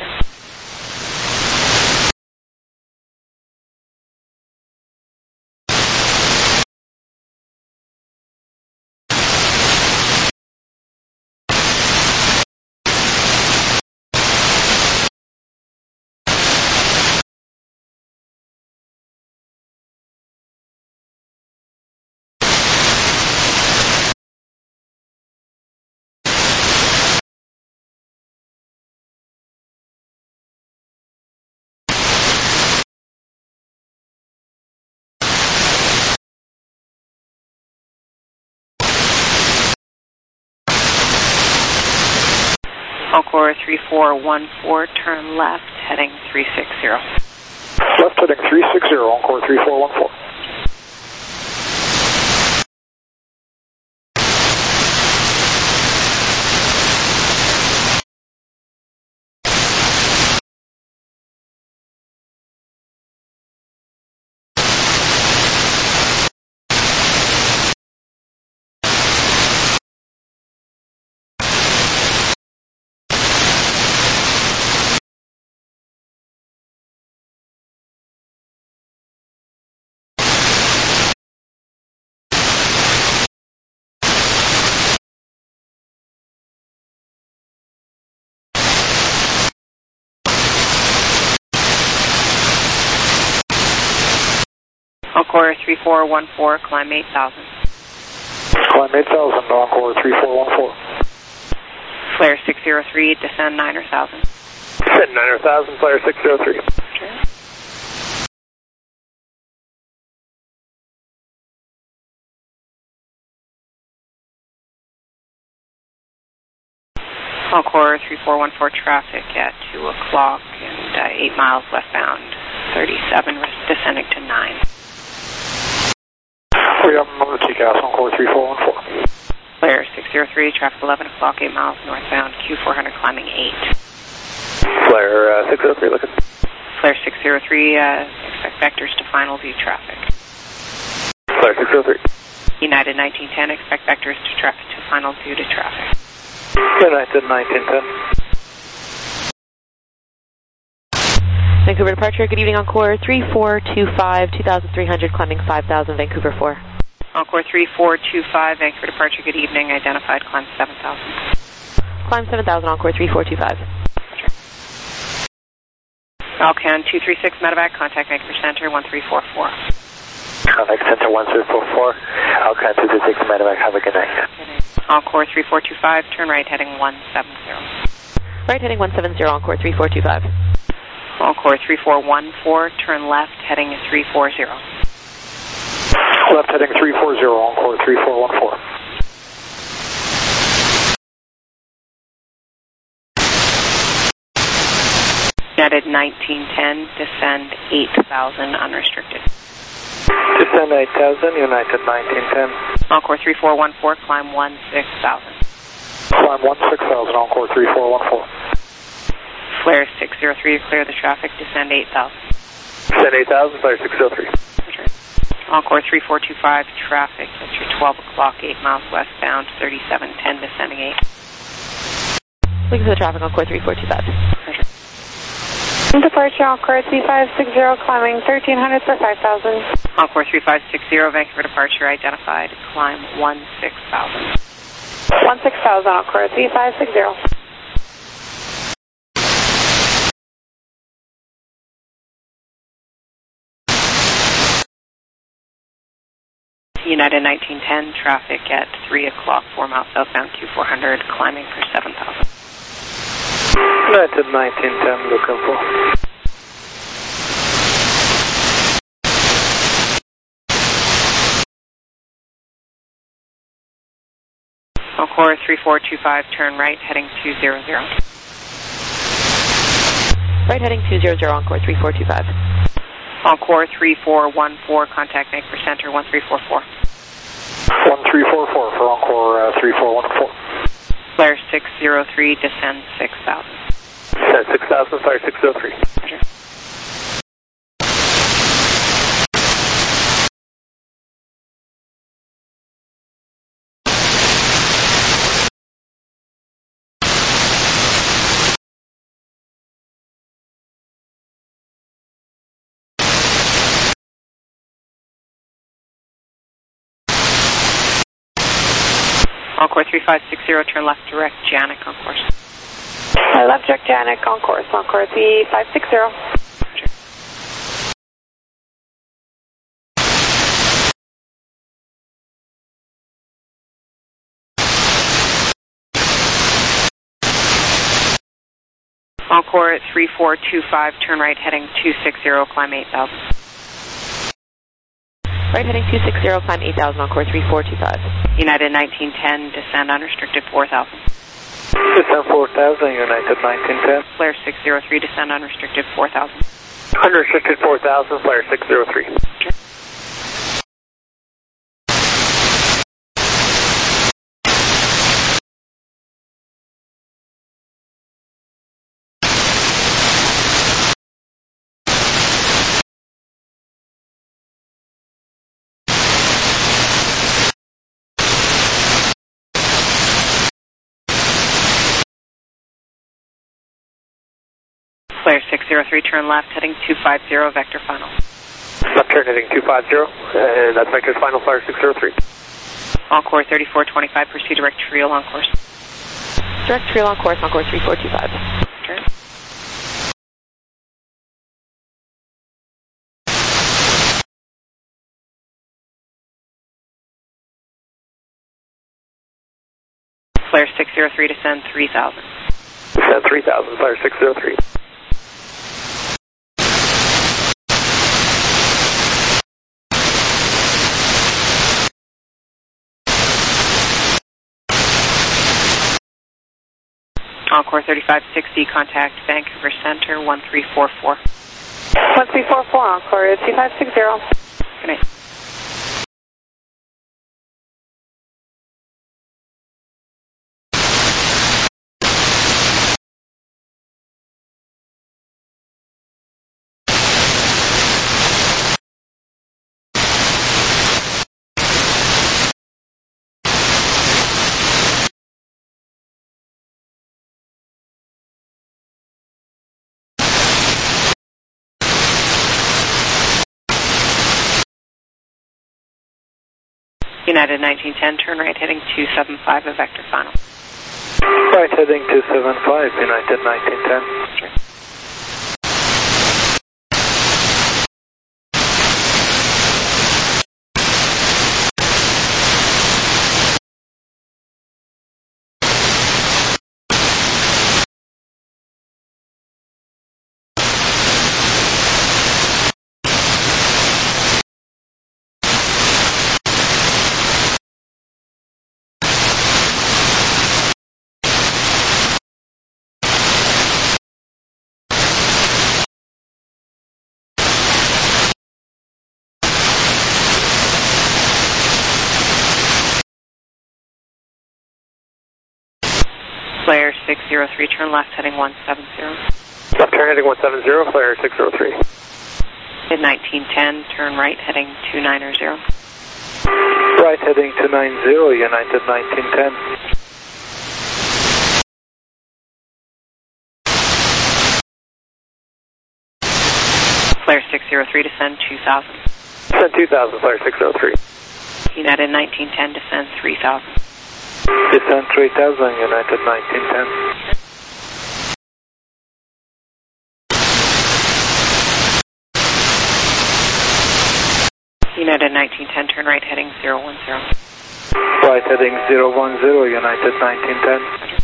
Encore 3414, turn left, heading 360. Left heading 360, Encore 3414. Encore 3414, climb 8,000. Climb 8,000, Encore 3414. Flare 603, descend 9,000. Descend 9,000, Flare 603. Encore 3414, traffic at 2 o'clock and 8 miles westbound, 37, descending to 9. We have another TCAS, Encore 3414. Flare 603, traffic 11 o'clock, 8 miles northbound, Q400 climbing 8. Flare 603, looking. Flare 603, expect vectors to final view traffic. Flare 603. United 1910, expect vectors to final view to traffic. United 1910. Vancouver departure, good evening, Encore 3425, 2,300, climbing 5,000, Vancouver 4. Encore 3425, Vancouver departure, good evening, identified, climb 7,000. Climb 7,000, Encore 3425. Alcan 236 medevac, contact Vancouver Center 1344. Contact Center 1344, Alcan 236 medevac, have a good night. Encore 3425, turn right heading 170. Right heading 170, Encore 3425. Encore 3414, turn left heading 340. Left heading 340, Encore 3414. United 1910, descend 8,000 unrestricted. Descend 8,000, United 1910. Encore 3414, climb 16,000. Climb 16,000, Encore 3414. Flare 603, clear the traffic, descend 8,000. Descend 8,000, Flare 603. Encore 3425, traffic at your 12 o'clock, 8 miles westbound, 3710, descending 8. Looking for the traffic, Encore 3425. Departure, Encore 3560, climbing 1,300 for 5,000. Encore 3560, Vancouver departure identified, climb 16,000. 16,000, Encore 3560. United 1910, traffic at 3 o'clock, 4 miles southbound, Q400, climbing for 7,000. United 1910, looking for. Encore 3425, turn right, heading 200. Right heading 200, Encore 3425. Encore 3414, contact Vancouver Center 1344. 1344 for Encore 3414. Flare 603, descend 6000. Descend 6000, Flare 603. Roger. Encore 3560, turn left direct, Janik on course. Left direct Janik on course, Encore 3560. Encore at 3425, turn right heading 260, climb 8000. Right heading 260, climb 8000, Encore 3425. United 1910, descend unrestricted 4000. Descend 4000, United 1910. Flare 603, descend unrestricted 4000. Unrestricted 4000, Flare 603. Okay. Flare 603, turn left, heading 250, vector final. Left turn heading 250, and that's vector's final, Flare 603. Encore 3425, proceed direct trial on course. Direct trial on course, Encore 3425. Turn. Flare 603, descend 3000. Descend 3000, Flare 603. Encore 3560, contact Vancouver Center 1344. 1344, Encore 2560. Good night. United 1910, turn right heading 275, a vector final. Right heading 275, United 1910. Sure. Flare 603, turn left heading 170. Left turn heading 170, Flare 603. Mid 1910, turn right heading 290. Right heading 290, United 1910. Flare 603, descend 2000. Descend 2000, Flare 603. United 1910, descend 3000. Descend 3000, United 1910. United 1910, turn right heading 010. Right heading 010, United 1910.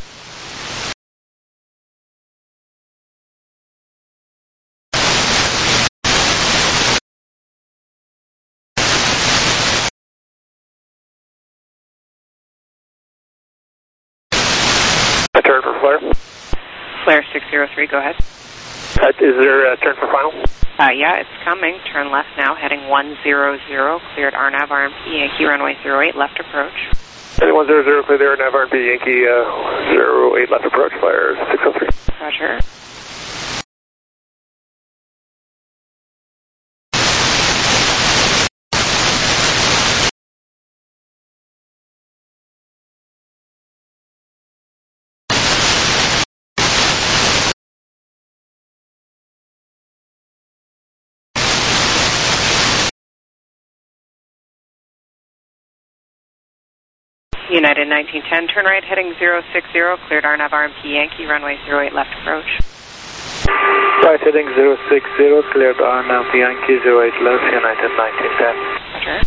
Turn for Flare. Flare 603, go ahead. Is there a turn for final? Yeah, it's coming. Turn left now, heading 100, cleared RNAV RMP Yankee runway 08, left approach. Heading 100, clear there, RNAV RMP Yankee 08, left approach, fire 603. Roger. United 1910, turn right, heading 060, cleared RNAV RMP Yankee, runway 08, left approach. Right, heading 060, cleared RNAV Yankee, 08 left, United 1910. Roger.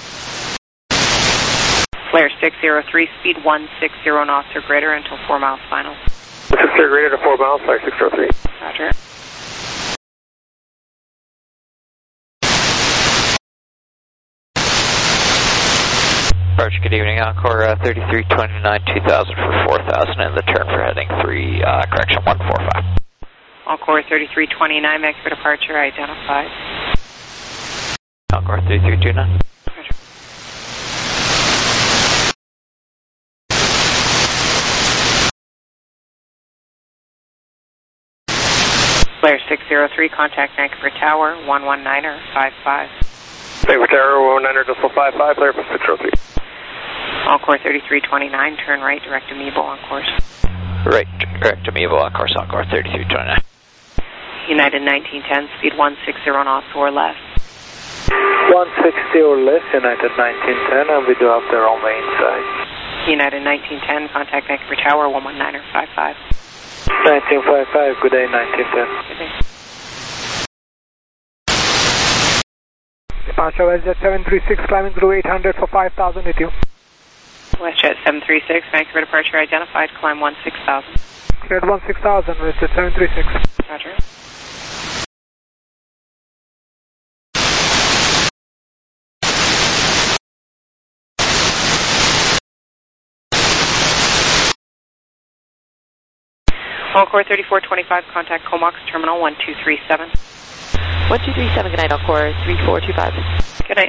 Flare 603, speed 160 knots or greater until 4 miles final. 6 or greater to 4 miles, fire 603. Roger. Approach, good evening, Encore 3329 2000 for 4000 and the turn for heading 145. Encore 3329, max for departure identified. Encore 3329. Roger. Flare 603, contact Vancouver Tower, 119er, 55. Vancouver Tower, 119er.55, clear for 603. Encore 3329, turn right, direct to Meeble on course. Right, direct to Meeble on course, Encore 3329. United 1910, speed 160 knots or less. 160 or less, United 1910, and we do have the runway inside. United 1910, contact Vancouver Tower, 119er, 55. 1955, good day, 1910. Good day. Departure WestJet 736, climbing through 800 for 5000 with you. WestJet 736, Vancouver departure identified, climb 16000. Cleared 16000, WestJet 736. Roger. Encore 3425, contact Comox Terminal 1237. 1237, good night, Encore 3425. Good night.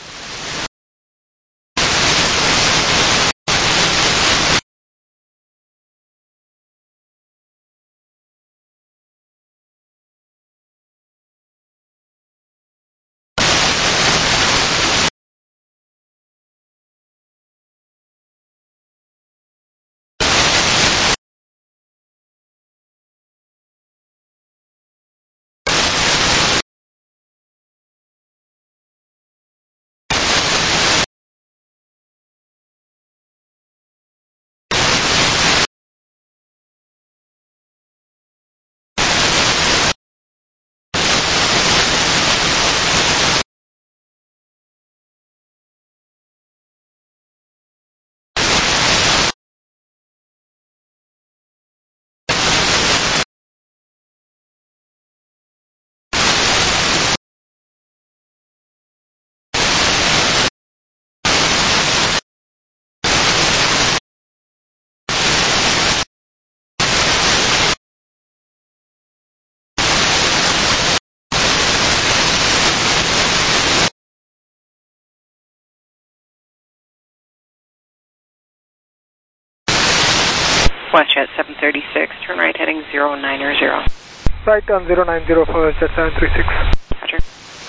WestJet 736, turn right heading 090. Right on 090 for WestJet 736. Roger.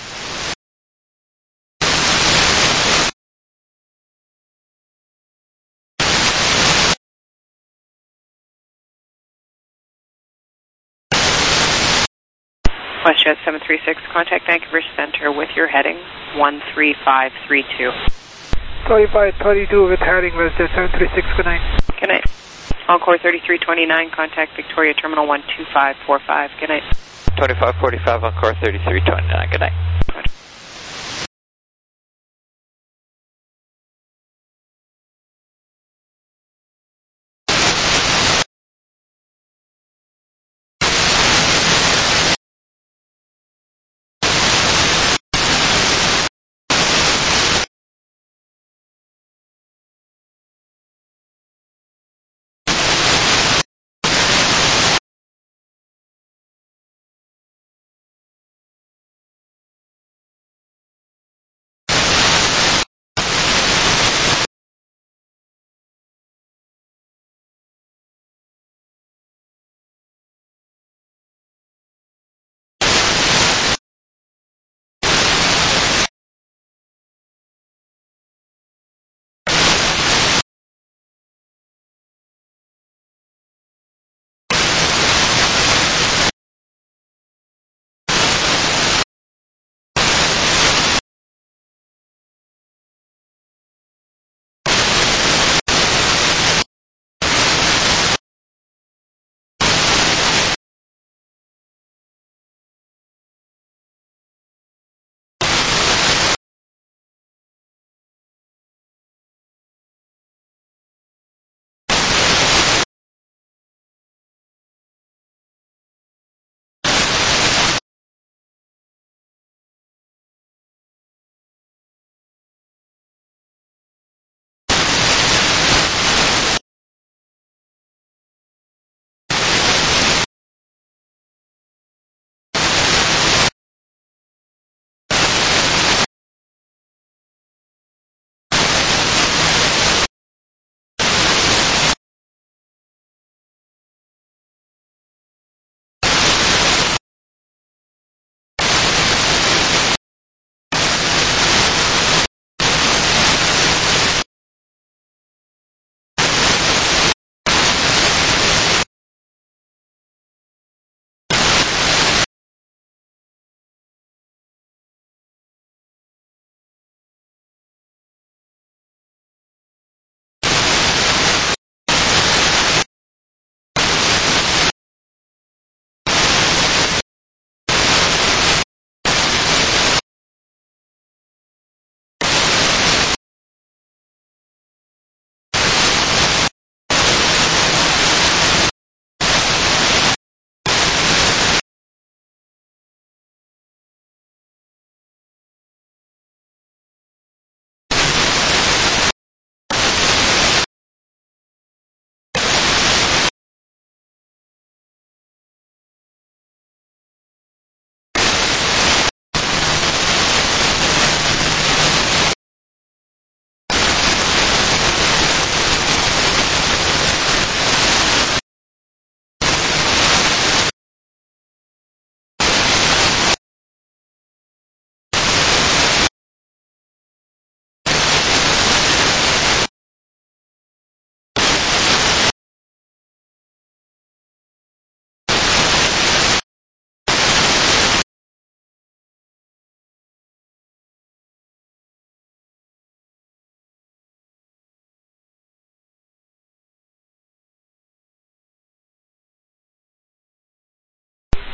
WestJet 736, contact Vancouver Center with your heading 13532. 3532 with heading WestJet 736, good night. Good night. Encore 3329, contact Victoria Terminal 12545. Good night. 2545, Encore 3329, good night.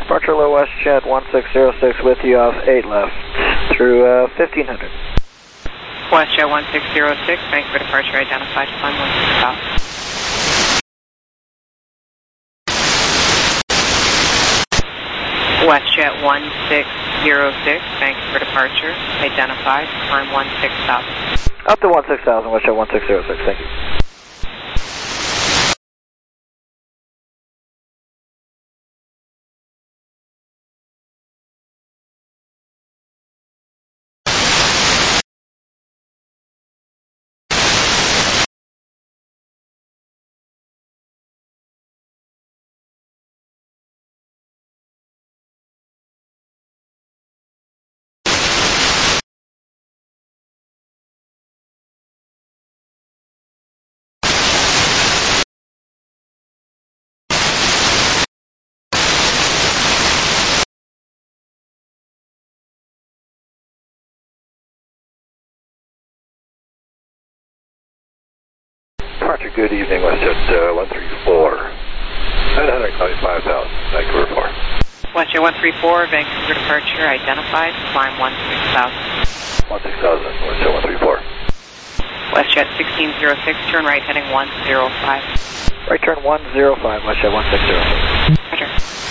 Departure low WestJet 1606 with you off 8 left through 1500. WestJet 1606, thanks for departure identified, climb 16 south. WestJet 1606, thanks for departure identified, climb 16 south. Up to 16,000, WestJet 1606, thank you. Departure, good evening, WestJet 134. 925,000, Vancouver 4. WestJet 134, Vancouver departure identified, climb 16,000. 16,000, WestJet 134. WestJet 1606, turn right heading 105. Right turn 105, WestJet 1606. Roger.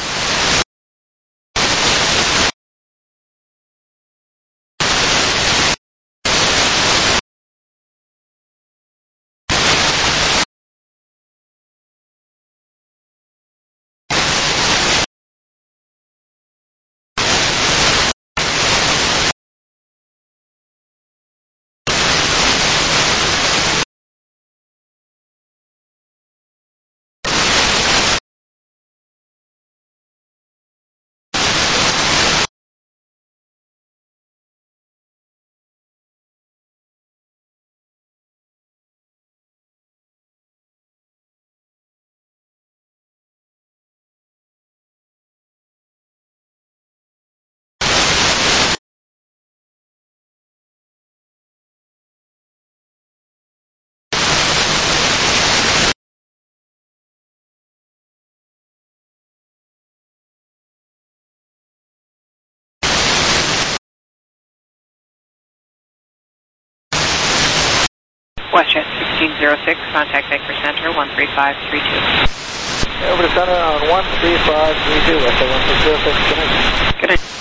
WestJet 1606, contact Vancouver Center 13532. Over to center on 13532, WestJet 1606, good night. Good night.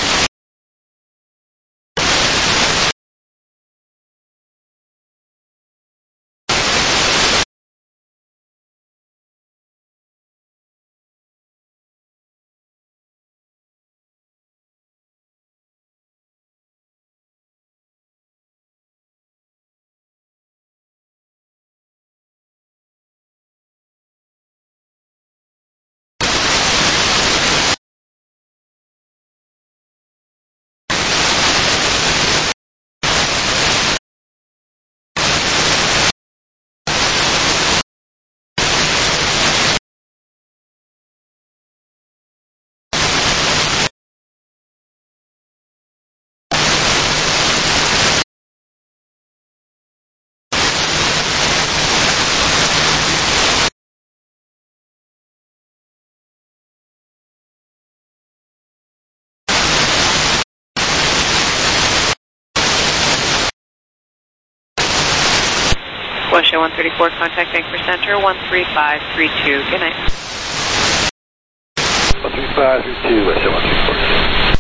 WestJet 134, contact Vancouver Center 13532. Good night. 13532, WestJet 134.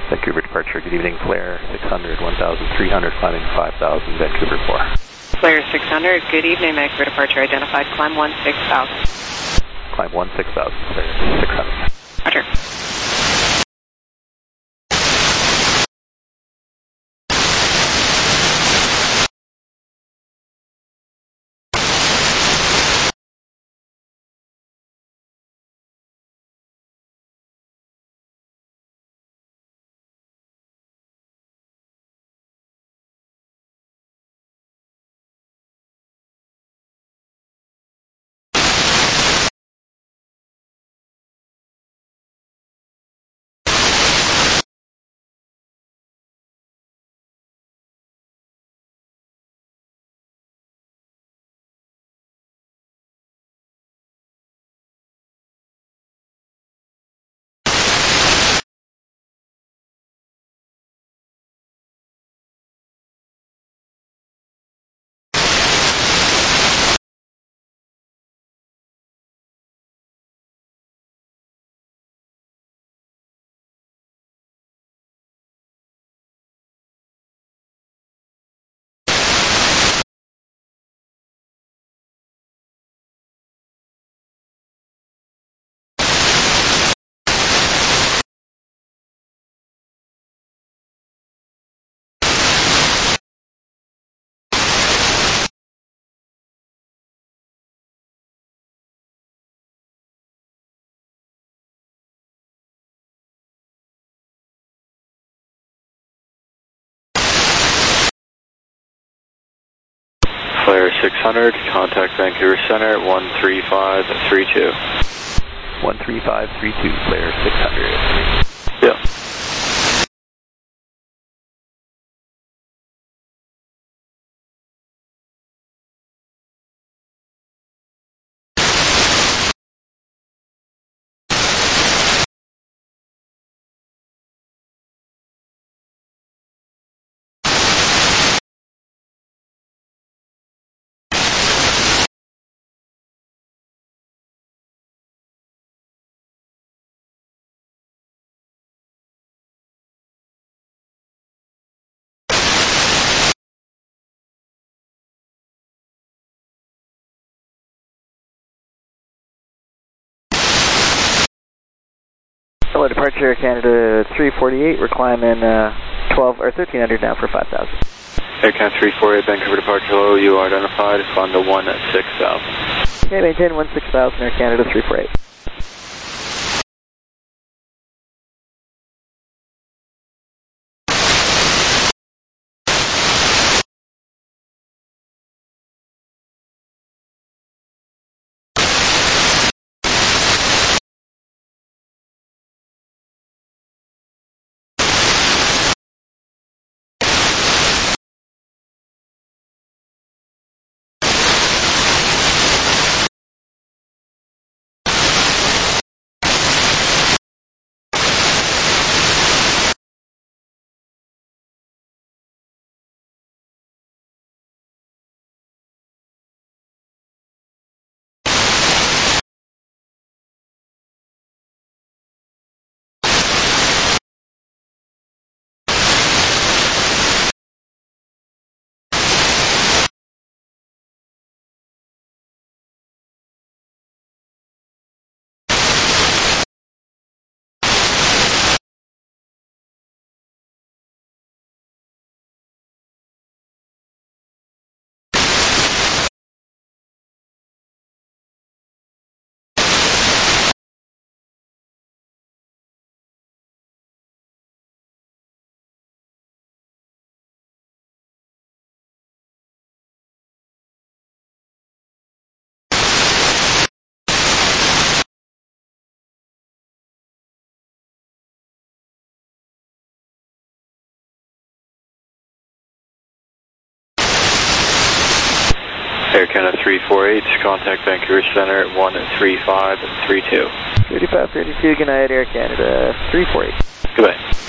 Vancouver departure, good evening, Flair 600, 1,300, climbing 5,000, Vancouver 4. Flair 600, good evening, Vancouver departure identified, climb 16,000. Climb 16,000, Flair 600. Roger. Flair 600, contact Vancouver Center 13532. 13532, Flair 600. Yeah. Hello, departure Canada 348. We're climbing 1300 now for 5,000. Air Canada 348, Vancouver departure. Hello, you are identified. Climb to 16,000. Okay, maintain 16,000, Air Canada 348. Air Canada 348, contact Vancouver Center 13532. 3532, good night, Air Canada 348. Goodbye.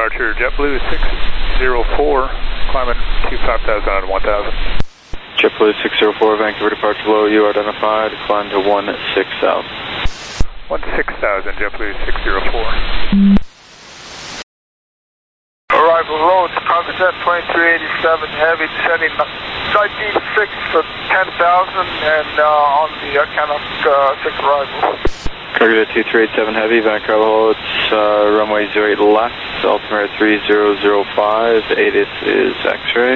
departure, JetBlue 604, climbing 25,000 out of 1,000. JetBlue 604, Vancouver departure below, you are identified, climb to 16,000. 16,000, JetBlue 604. Arrival low, Cargojet 2387 Heavy, descending side deep 6 for 10,000 and on the Canuck 6 arrival. Cargojet 2387 Heavy, Vancouver level, it's runway 08 left, altimeter 3005, ATIS is X-ray.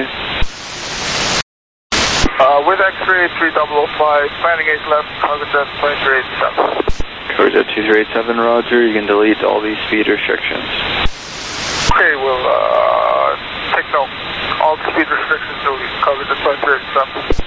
With X-ray 3005, planning 8 left, Cargojet 2387. Cargojet 2387, roger, you can delete all these speed restrictions. Okay, we'll take note. All speed restrictions will be covered at 2387.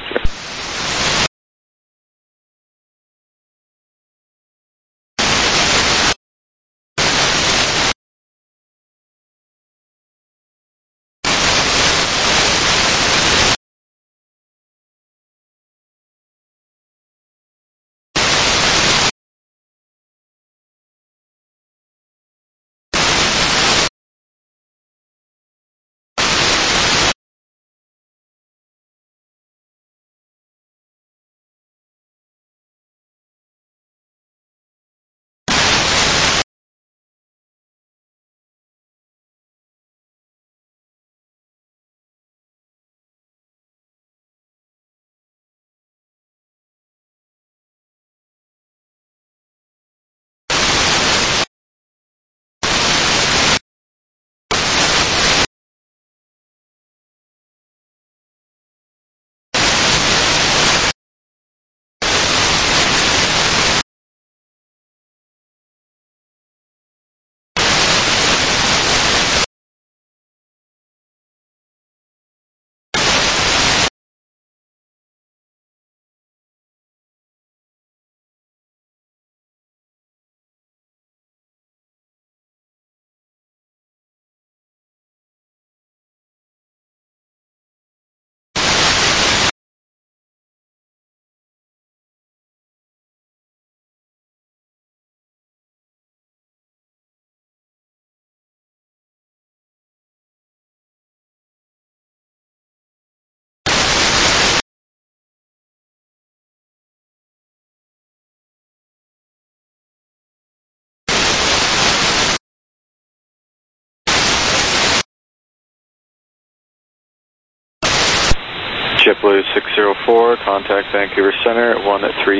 JetBlue 604, contact Vancouver Center at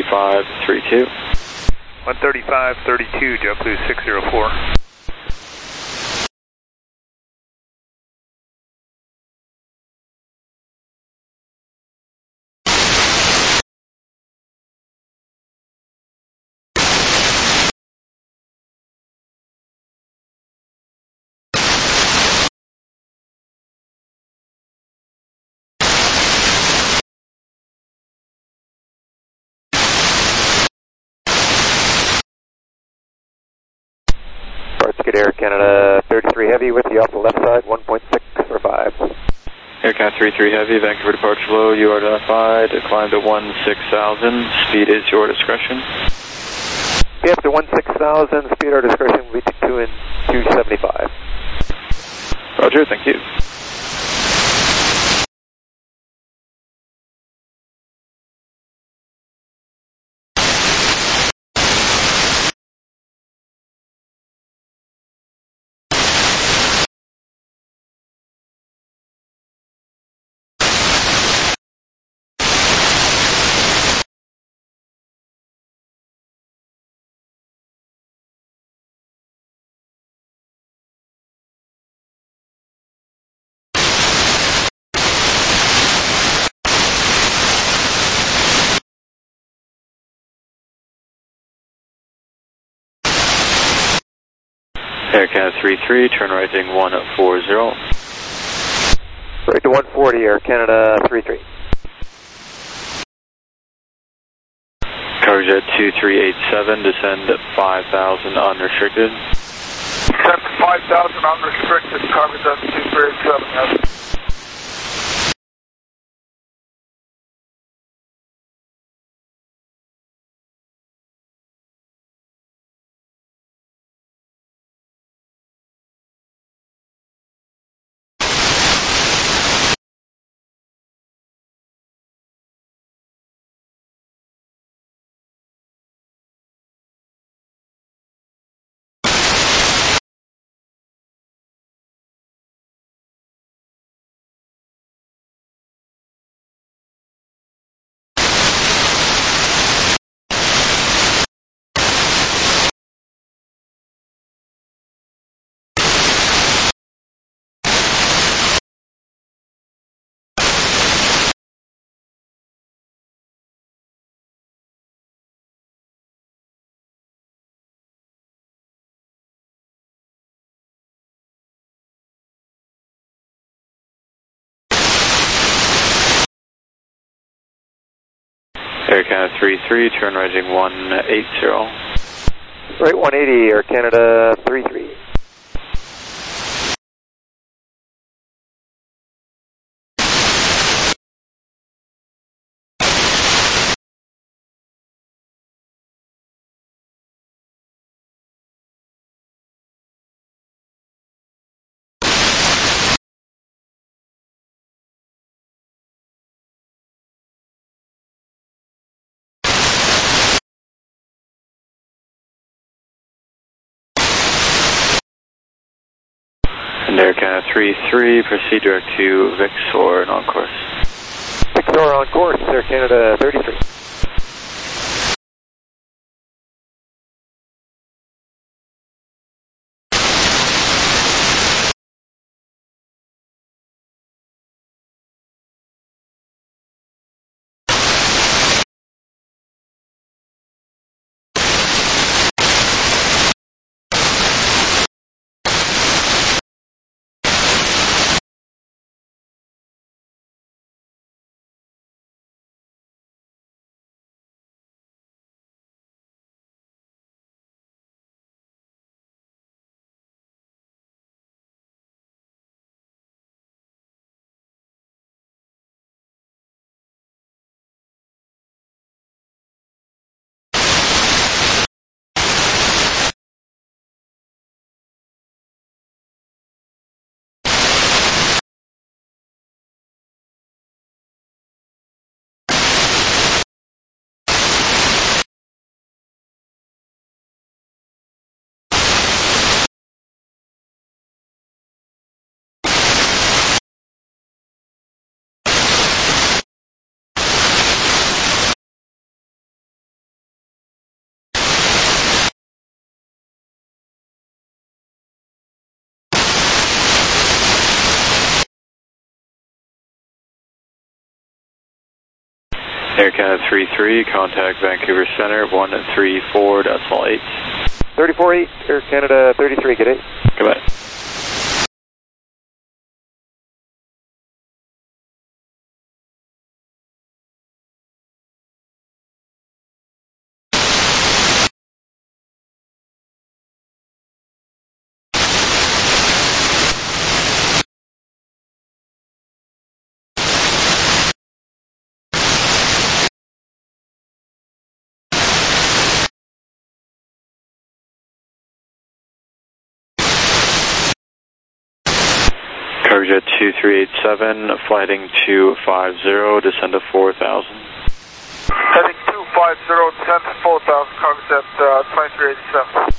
13532. 13532, JetBlue 604. Get Air Canada 33 Heavy with you off the left side, 1.6 or 5. Air Canada 33 Heavy, Vancouver departure below, you are identified, climb to 16,000, speed is your discretion. Be up to 16,000, speed our discretion will be 2 and 275. Roger, thank you. Air Canada 33, turn right heading 140. Right to 140, Air Canada 33. Cargojet 2387, descend at 5,000 unrestricted. Descend to 5,000 unrestricted, Cargojet 2387. Air Canada 33, turn right heading 180. Right 180, Air Canada 33. And Air Canada 33, proceed direct to Vixor and on course. Vixor on course, Air Canada 33. Air Canada 33, contact Vancouver Center 134.8. 34-8, Air Canada 33, good day. Goodbye. Cargojet 2387, flighting 250, descend to 4000. Heading 250, descend to 4000, Cargojet 2387.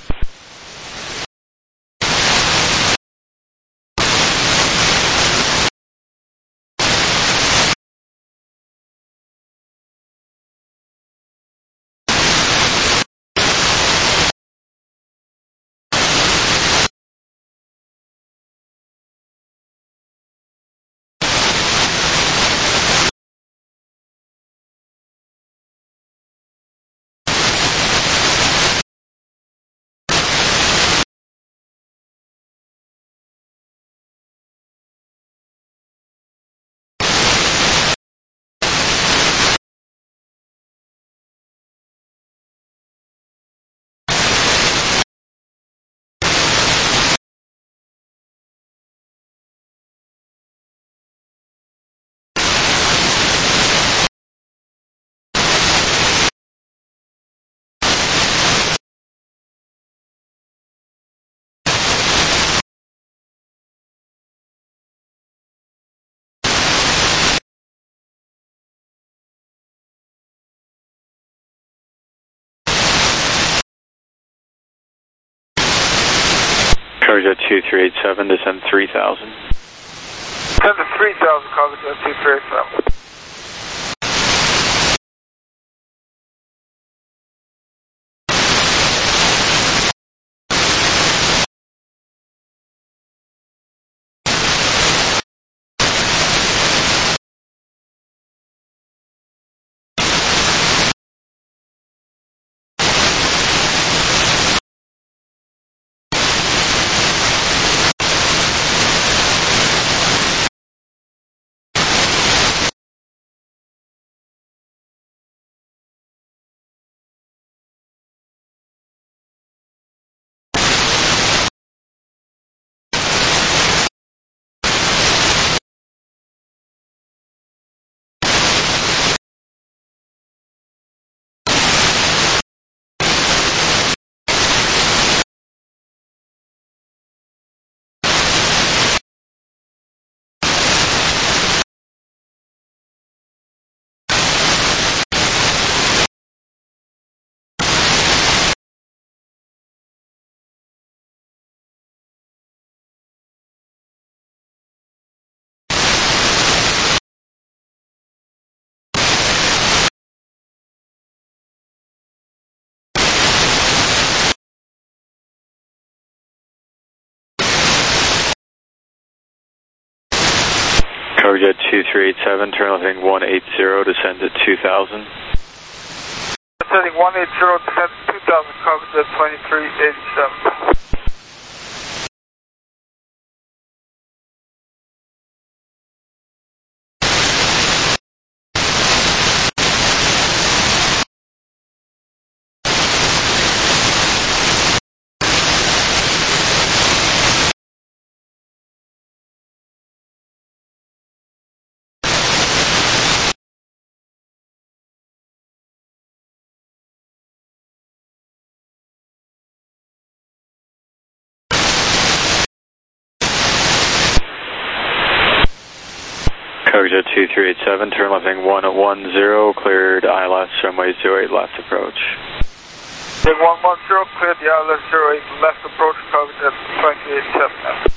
Cargojet 2387, descend 3000. Descend to 3000, Cargojet 2387. Cargojet 2387, turn left heading 180, descend to 2000. Descending 180, descend to 2000, Cargojet 2387. Cargojet 2387, turn left heading 110, cleared ILS runway 08 left approach. Heading 110, cleared the ILS 08 left approach, Cargojet 2387.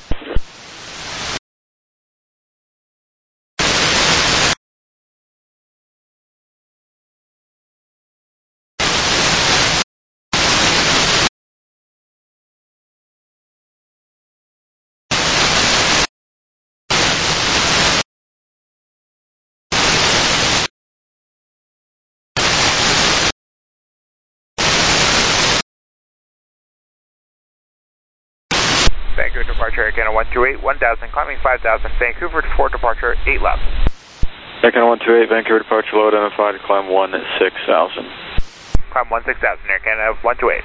Vancouver departure, Air Canada 128, 1000, climbing 5000, Vancouver to 4 departure, 8 left. Air Canada 128, Vancouver departure, low identified to climb 16,000. Climb 16,000, Air Canada 128.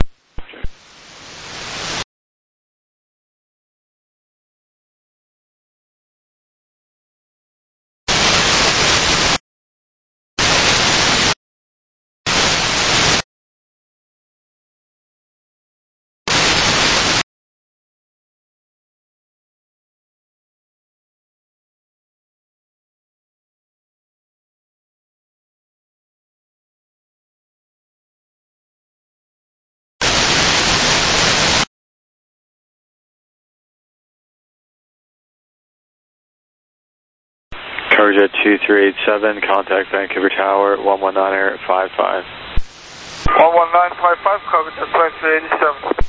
Cargojet 2387, contact Vancouver Tower, 119 air at 55. 11955, Cargojet 2387.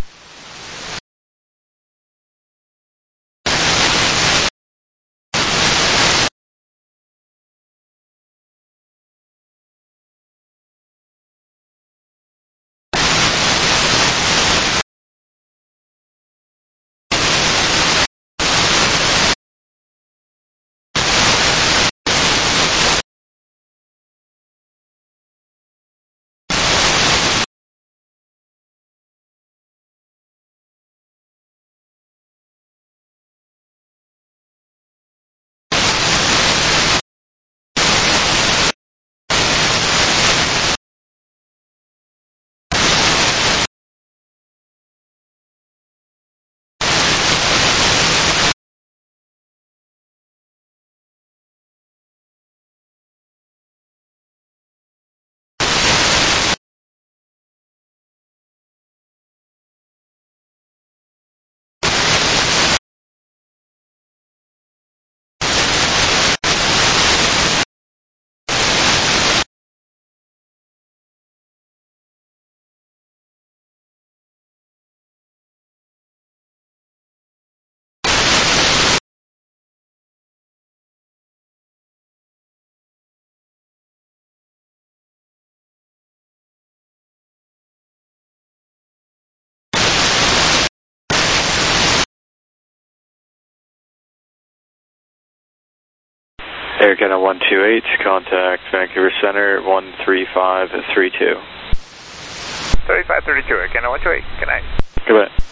Air Canada 128, contact Vancouver Center, 13532. 3532, Air Canada 128, good night. Good night.